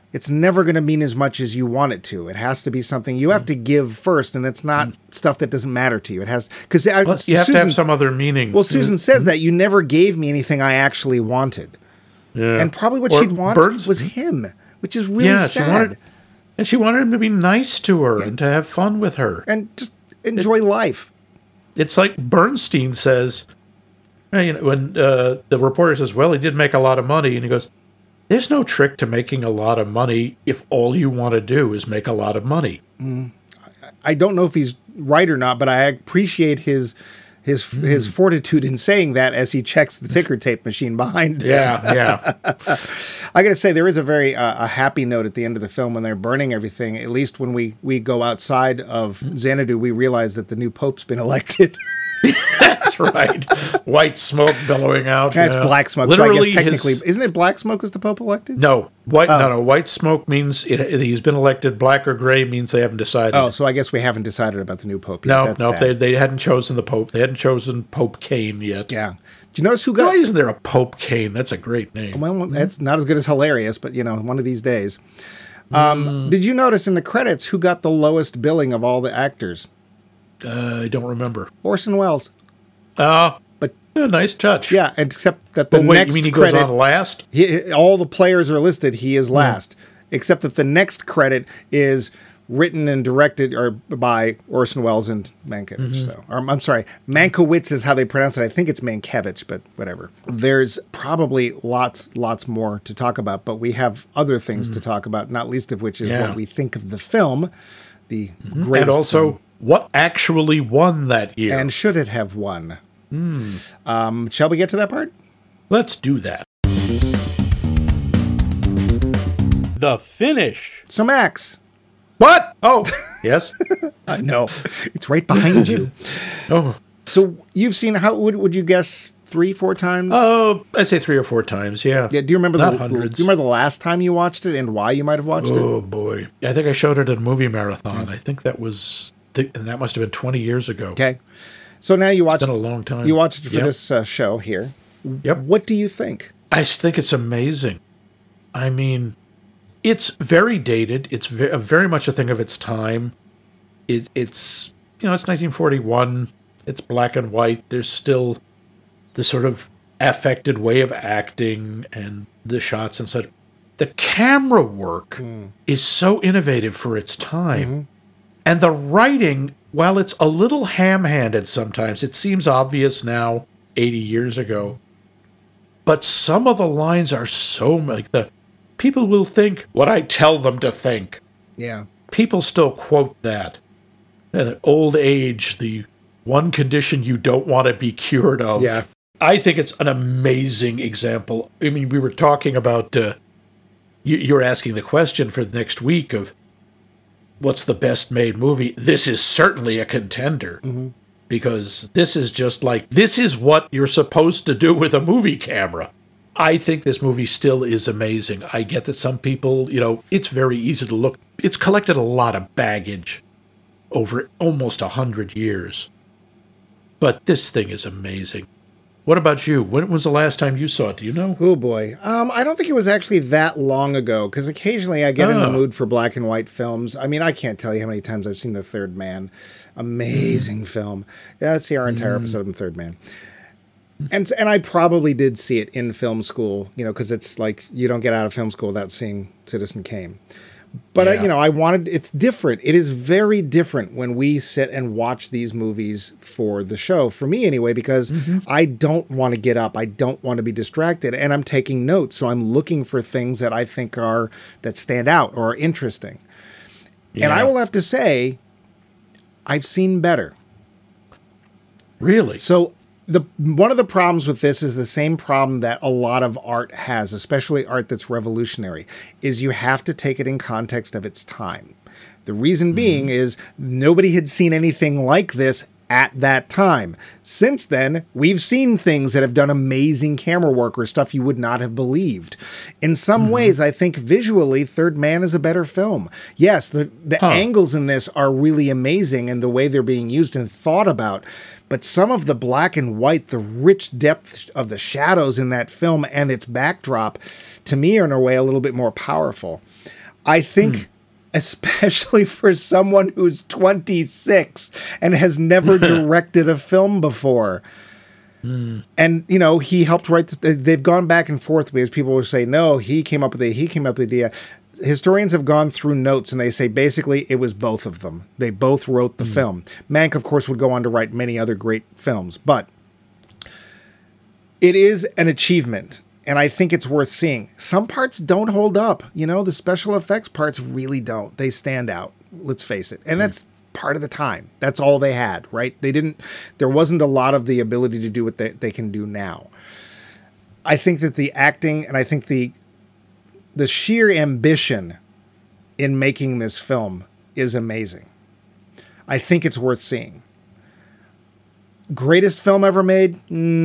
it's never going to mean as much as you want it to. It has to be something you have to give first, and it's not stuff that doesn't matter to you. It has, because you have to have some other meaning. Well, Susan says that you never gave me anything I actually wanted. Yeah. And probably what she'd wanted was him, which is really sad. She wanted him to be nice to her and to have fun with her. And just enjoy life. It's like Bernstein says, when the reporter says, well, he did make a lot of money. And he goes, there's no trick to making a lot of money if all you want to do is make a lot of money. I don't know if he's right or not, but I appreciate his fortitude in saying that as he checks the ticker tape machine behind him. Yeah. I got to say, there is a very a happy note at the end of the film when they're burning everything. At least when we go outside of Xanadu, we realize that the new pope's been elected. That's right. White smoke billowing out. That's black smoke. Literally, so I guess technically, isn't it black smoke is the pope elected? No, white smoke means he's been elected. Black or gray means they haven't decided. Oh, so I guess we haven't decided about the new pope yet. No, they hadn't chosen the pope. They hadn't chosen Pope Kane yet. Yeah. Do you notice who got? Why isn't there a Pope Kane? That's a great name. Well, that's not as good as hilarious, but one of these days. Did you notice in the credits who got the lowest billing of all the actors? I don't remember. Orson Welles. But nice touch. Yeah, except that the next you mean he credit, goes on last? All the players are listed. He is last, except that the next credit is written and directed by Orson Welles and Mankiewicz. So, I'm sorry, Mankiewicz is how they pronounce it. I think it's Mankiewicz, but whatever. There's probably lots more to talk about, but we have other things to talk about, not least of which is what we think of the film, the greatest and also film. What actually won that year. And should it have won? Shall we get to that part? Let's do that. The finish. So, Max. What? Oh, yes. I know. It's right behind you. Oh. So, you've seen, how would you guess, 3-4 times? Oh, I'd say 3 or 4 times, yeah. Yeah. Do you remember hundreds. Do you remember the last time you watched it and why you might have watched it? Oh, boy. I think I showed it at a movie marathon. I think that was... and that must have been 20 years ago. Okay. So now you watched it. It's been a long time. You watched it for this show here. Yep. What do you think? I think it's amazing. I mean, it's very dated. It's very much a thing of its time. It's it's 1941. It's black and white. There's still the sort of affected way of acting and the shots and such. The camera work is so innovative for its time. And the writing, while it's a little ham-handed sometimes, it seems obvious now, 80 years ago, but some of the lines are so like people will think what I tell them to think. Yeah. People still quote that. Old age, the one condition you don't want to be cured of. Yeah. I think it's an amazing example. I mean, we were talking about, you're asking the question for next week of, what's the best made movie? This is certainly a contender because this is what you're supposed to do with a movie camera. I think this movie still is amazing. I get that some people, it's very easy to look. It's collected a lot of baggage over almost 100 years. But this thing is amazing. What about you? When was the last time you saw it? Do you know? Oh, boy. I don't think it was actually that long ago, because occasionally I get in the mood for black and white films. I mean, I can't tell you how many times I've seen The Third Man. Amazing film. Yeah, let's see our entire episode of The Third Man. And I probably did see it in film school, because it's like you don't get out of film school without seeing Citizen Kane. But, it's different. It is very different when we sit and watch these movies for the show, for me anyway, because I don't want to get up. I don't want to be distracted. And I'm taking notes. So I'm looking for things that I think that stand out or are interesting. Yeah. And I will have to say, I've seen better. Really? So one of the problems with this is the same problem that a lot of art has, especially art that's revolutionary, is you have to take it in context of its time. The reason being is nobody had seen anything like this at that time. Since then, we've seen things that have done amazing camera work or stuff you would not have believed. In some ways, I think visually, Third Man is a better film. Yes, the angles in this are really amazing and the way they're being used and thought about. But some of the black and white, the rich depth of the shadows in that film and its backdrop, to me, are in a way a little bit more powerful. I think, especially for someone who's 26 and has never directed a film before. And, you know, he helped write this. They've gone back and forth because people will say, no, he came up with the idea. Historians have gone through notes and they say basically it was both of them. They both wrote the film. Mank, of course, would go on to write many other great films, but it is an achievement. And I think it's worth seeing. Some parts don't hold up. You know, the special effects parts really don't. They stand out. Let's face it. And that's part of the time. That's all they had, right? There wasn't a lot of the ability to do what they can do now. I think that the acting and I think the sheer ambition in making this film is amazing. I think it's worth seeing. Greatest film ever made?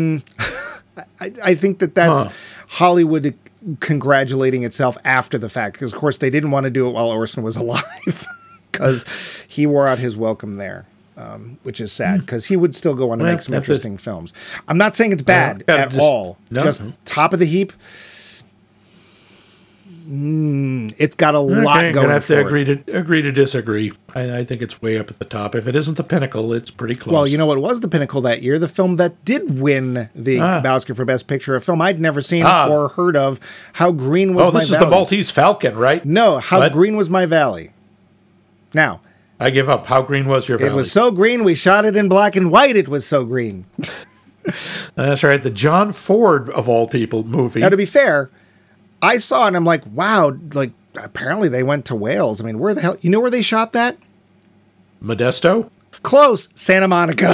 I think that's Hollywood congratulating itself after the fact, because of course they didn't want to do it while Orson was alive, because he wore out his welcome there, which is sad, because he would still go on to make some interesting films. I'm not saying it's bad at all. No. Just top of the heap. It's got a lot going. I have to agree to disagree. I think it's way up at the top. If it isn't the pinnacle, it's pretty close. Well, you know what was the pinnacle that year? The film that did win the Oscar for Best Picture, a film I'd never seen or heard of. How Green Was My Valley. Oh, this is the Maltese Falcon, right? No, How Green Was My Valley. Now, I give up. How green was your valley? It was so green, we shot it in black and white. It was so green. That's right. The John Ford, of all people, movie. Now, to be fair, I saw it and I'm like, wow, like, apparently they went to Wales. I mean, where the hell? You know where they shot that? Modesto? Close. Santa Monica.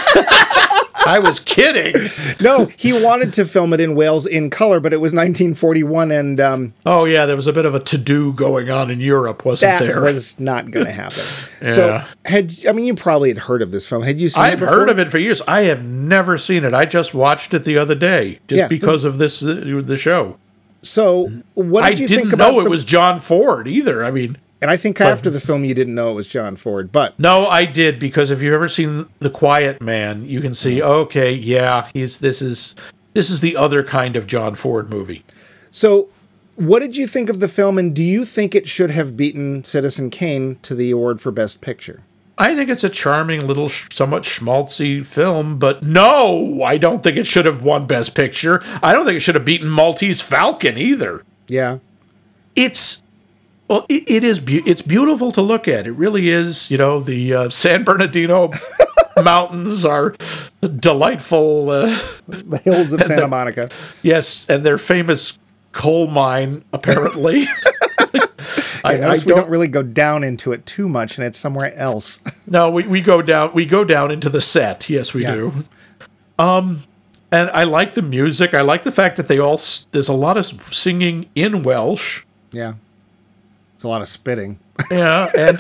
I was kidding. No, he wanted to film it in Wales in color, but it was 1941 and... oh, yeah, there was a bit of a to-do going on in Europe, wasn't there? That was not going to happen. Yeah. So, you probably had heard of this film. Had you seen it before? I've heard of it for years. I have never seen it. I just watched it the other day, because of the show. So, what did you think about I didn't know it was John Ford either. I mean... And I think after the film, you didn't know it was John Ford, but... No, I did, because if you've ever seen The Quiet Man, you can see, okay, yeah, this is the other kind of John Ford movie. So, what did you think of the film, and do you think it should have beaten Citizen Kane to the award for Best Picture? I think it's a charming little, somewhat schmaltzy film, but no, I don't think it should have won Best Picture. I don't think it should have beaten Maltese Falcon either. Yeah. Well, it's beautiful to look at. It really is. You know, the San Bernardino mountains are delightful. The hills of Santa Monica. Yes, and their famous coal mine, apparently. I notice we don't really go down into it too much, and it's somewhere else. No, we go down. We go down into the set. Yes, we do. And I like the music. I like the fact that there's a lot of singing in Welsh. Yeah. It's a lot of spitting. Yeah, and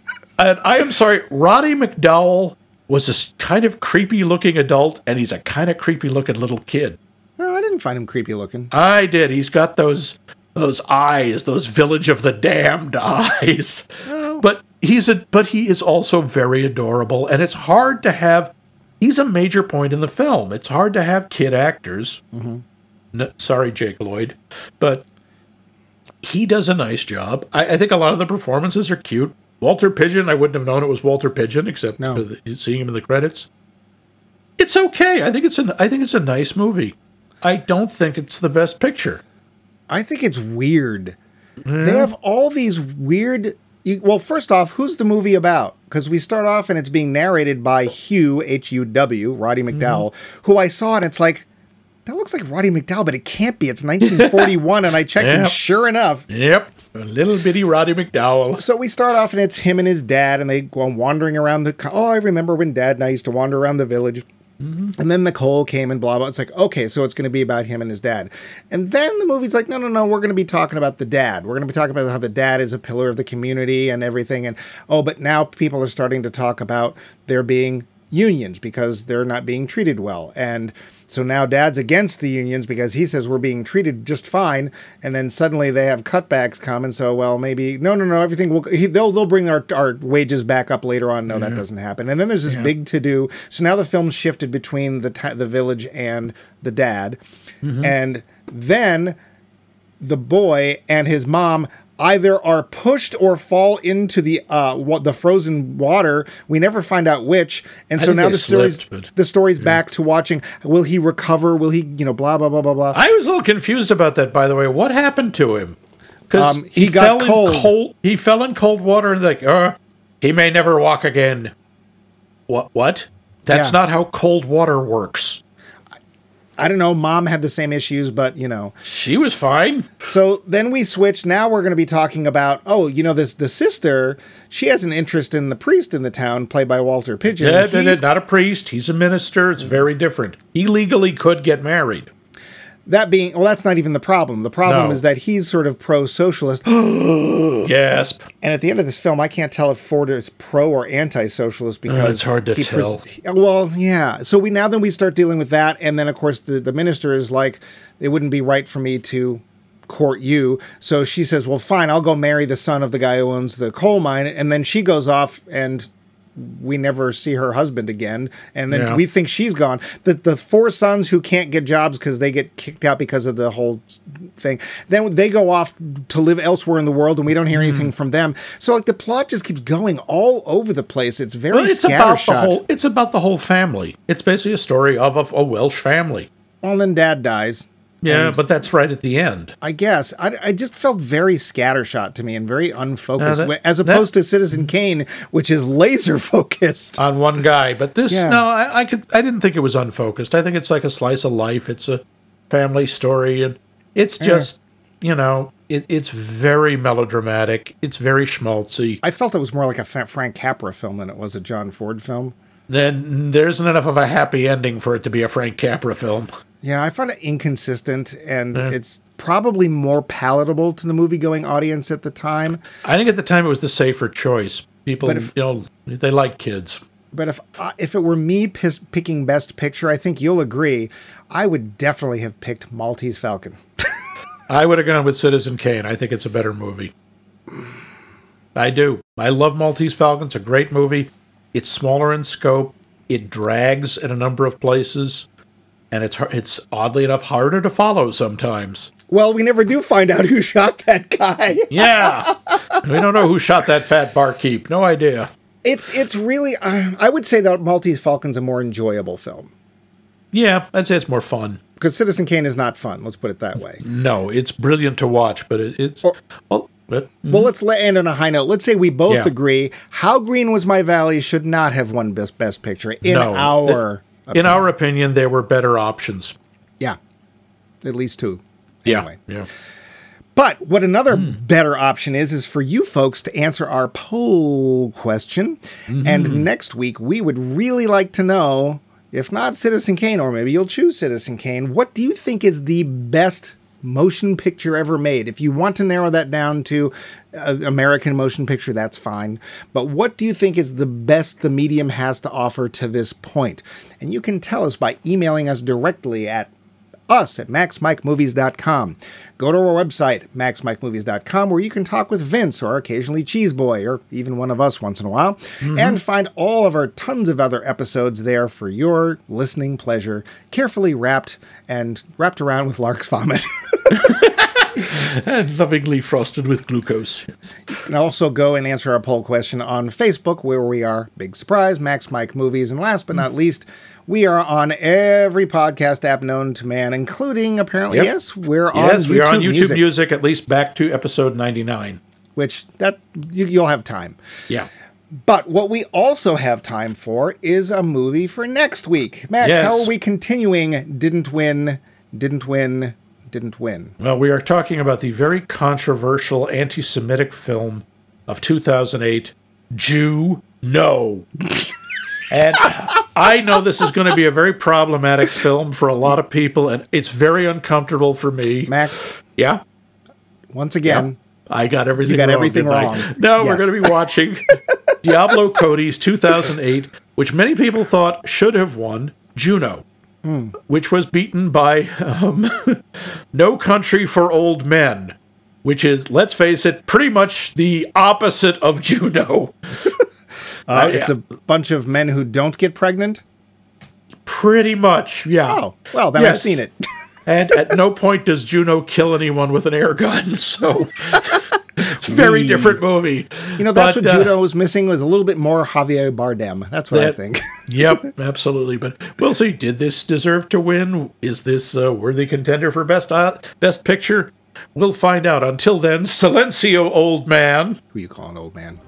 I am sorry, Roddy McDowall was a kind of creepy-looking adult, and he's a kind of creepy-looking little kid. No, I didn't find him creepy-looking. I did. He's got those eyes, those Village of the Damned eyes. Oh. But he is also very adorable, and it's hard to have... He's a major point in the film. It's hard to have kid actors. Mm-hmm. No, sorry, Jake Lloyd, but... He does a nice job. I think a lot of the performances are cute. Walter Pidgeon, I wouldn't have known it was Walter Pidgeon except for seeing him in the credits. It's okay. I think it's a nice movie. I don't think it's the best picture. I think it's weird. Yeah. They have all these weird... Well, first off, who's the movie about? Because we start off and it's being narrated by Hugh, H-U-W, Roddy McDowall, who I saw and it's like, that looks like Roddy McDowall, but it can't be. It's 1941, and I checked, and sure enough. Yep, a little bitty Roddy McDowall. So we start off, and it's him and his dad, and they go wandering around the... Oh, I remember when Dad and I used to wander around the village. Mm-hmm. And then Nicole came and blah, blah. It's like, okay, so it's going to be about him and his dad. And then the movie's like, no, we're going to be talking about the dad. We're going to be talking about how the dad is a pillar of the community and everything. And, but now people are starting to talk about there being unions because they're not being treated well. And... So now Dad's against the unions because he says we're being treated just fine, and then suddenly they have cutbacks come, and so maybe no, everything will they'll bring our wages back up later on. No, that doesn't happen. And then there's this big to do. So now the film's shifted between the village and the dad, and then the boy and his mom either are pushed or fall into the frozen water. We never find out which. And so now the story's back to watching. Will he recover? Will he, blah, blah, blah, blah, blah. I was a little confused about that, by the way. What happened to him? Because he got cold. He fell in cold water and he may never walk again. What? That's not how cold water works. I don't know. Mom had the same issues, but, She was fine. So then we switch. Now we're going to be talking about, the sister, she has an interest in the priest in the town, played by Walter Pidgeon. Yeah, not a priest. He's a minister. It's very different. He legally could get married. That being, that's not even the problem. The problem is that he's sort of pro-socialist. Yes. And at the end of this film, I can't tell if Ford is pro or anti-socialist because it's hard to tell. Well, yeah. So we start dealing with that, and then of course the minister is like, it wouldn't be right for me to court you. So she says, well, fine, I'll go marry the son of the guy who owns the coal mine, and then she goes off and we never see her husband again, and then we think she's gone. The four sons who can't get jobs because they get kicked out because of the whole thing, then they go off to live elsewhere in the world, and we don't hear anything from them. So the plot just keeps going all over the place. It's very scattershot. It's about the whole family. It's basically a story of a Welsh family. Well, then Dad dies. Yeah, but that's right at the end. I guess. I just felt very scattershot to me and very unfocused, as opposed to Citizen Kane, which is laser focused on one guy. But this, I didn't think it was unfocused. I think it's like a slice of life. It's a family story, and it's just, it's very melodramatic. It's very schmaltzy. I felt it was more like a Frank Capra film than it was a John Ford film. Then there isn't enough of a happy ending for it to be a Frank Capra film. Yeah, I found it inconsistent, and it's probably more palatable to the movie-going audience at the time. I think at the time it was the safer choice. People, they like kids. But if it were me picking Best Picture, I think you'll agree, I would definitely have picked Maltese Falcon. I would have gone with Citizen Kane. I think it's a better movie. I do. I love Maltese Falcon. It's a great movie. It's smaller in scope. It drags in a number of places. And it's oddly enough harder to follow sometimes. Well, we never do find out who shot that guy. Yeah. We don't know who shot that fat barkeep. No idea. It's really, I would say that Maltese Falcon's a more enjoyable film. Yeah, I'd say it's more fun. Because Citizen Kane is not fun, let's put it that way. No, it's brilliant to watch, but well, let's end on a high note. Let's say we both agree How Green Was My Valley should not have won Best Picture in our opinion. In our opinion, there were better options. Yeah. At least two. Anyway. Yeah. But what another better option is for you folks to answer our poll question. Mm-hmm. And next week, we would really like to know, if not Citizen Kane, or maybe you'll choose Citizen Kane, what do you think is the best motion picture ever made? If you want to narrow that down to American motion picture, that's fine. But what do you think is the best the medium has to offer to this point? And you can tell us by emailing us directly at maxmikemovies.com. Go to our website, maxmikemovies.com, where you can talk with Vince or occasionally Cheeseboy or even one of us once in a while, and find all of our tons of other episodes there for your listening pleasure, carefully wrapped around with Lark's vomit. And lovingly frosted with glucose. You can also go and answer our poll question on Facebook, where we are, big surprise, Max Mike Movies. And last but not least, we are on every podcast app known to man, including, apparently, we're on YouTube Music, at least back to episode 99. Which, you'll have time. Yeah. But what we also have time for is a movie for next week. Max, how are we continuing Didn't Win? Well, we are talking about the very controversial anti-Semitic film of 2008, Jew No. And I know this is going to be a very problematic film for a lot of people, and it's very uncomfortable for me. Max? Yeah? Once again. Yeah, I got everything wrong. You got everything wrong. No, we're going to be watching Diablo Cody's 2008, which many people thought should have won, Juno. Which was beaten by No Country for Old Men, which is, let's face it, pretty much the opposite of Juno. It's a bunch of men who don't get pregnant? Pretty much, yeah. Oh, well, then I've seen it. And at no point does Juno kill anyone with an air gun, so... It's a very different movie. You know, that's what Juno was missing, was a little bit more Javier Bardem. That's what I think. Yep, absolutely. But we'll see. Did this deserve to win? Is this a worthy contender for Best Picture? We'll find out. Until then, Silencio, old man. Who you calling old man?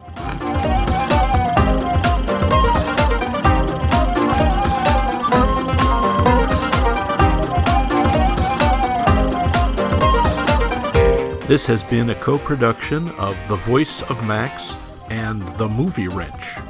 This has been a co-production of The Voice of Max and The Movie Wrench.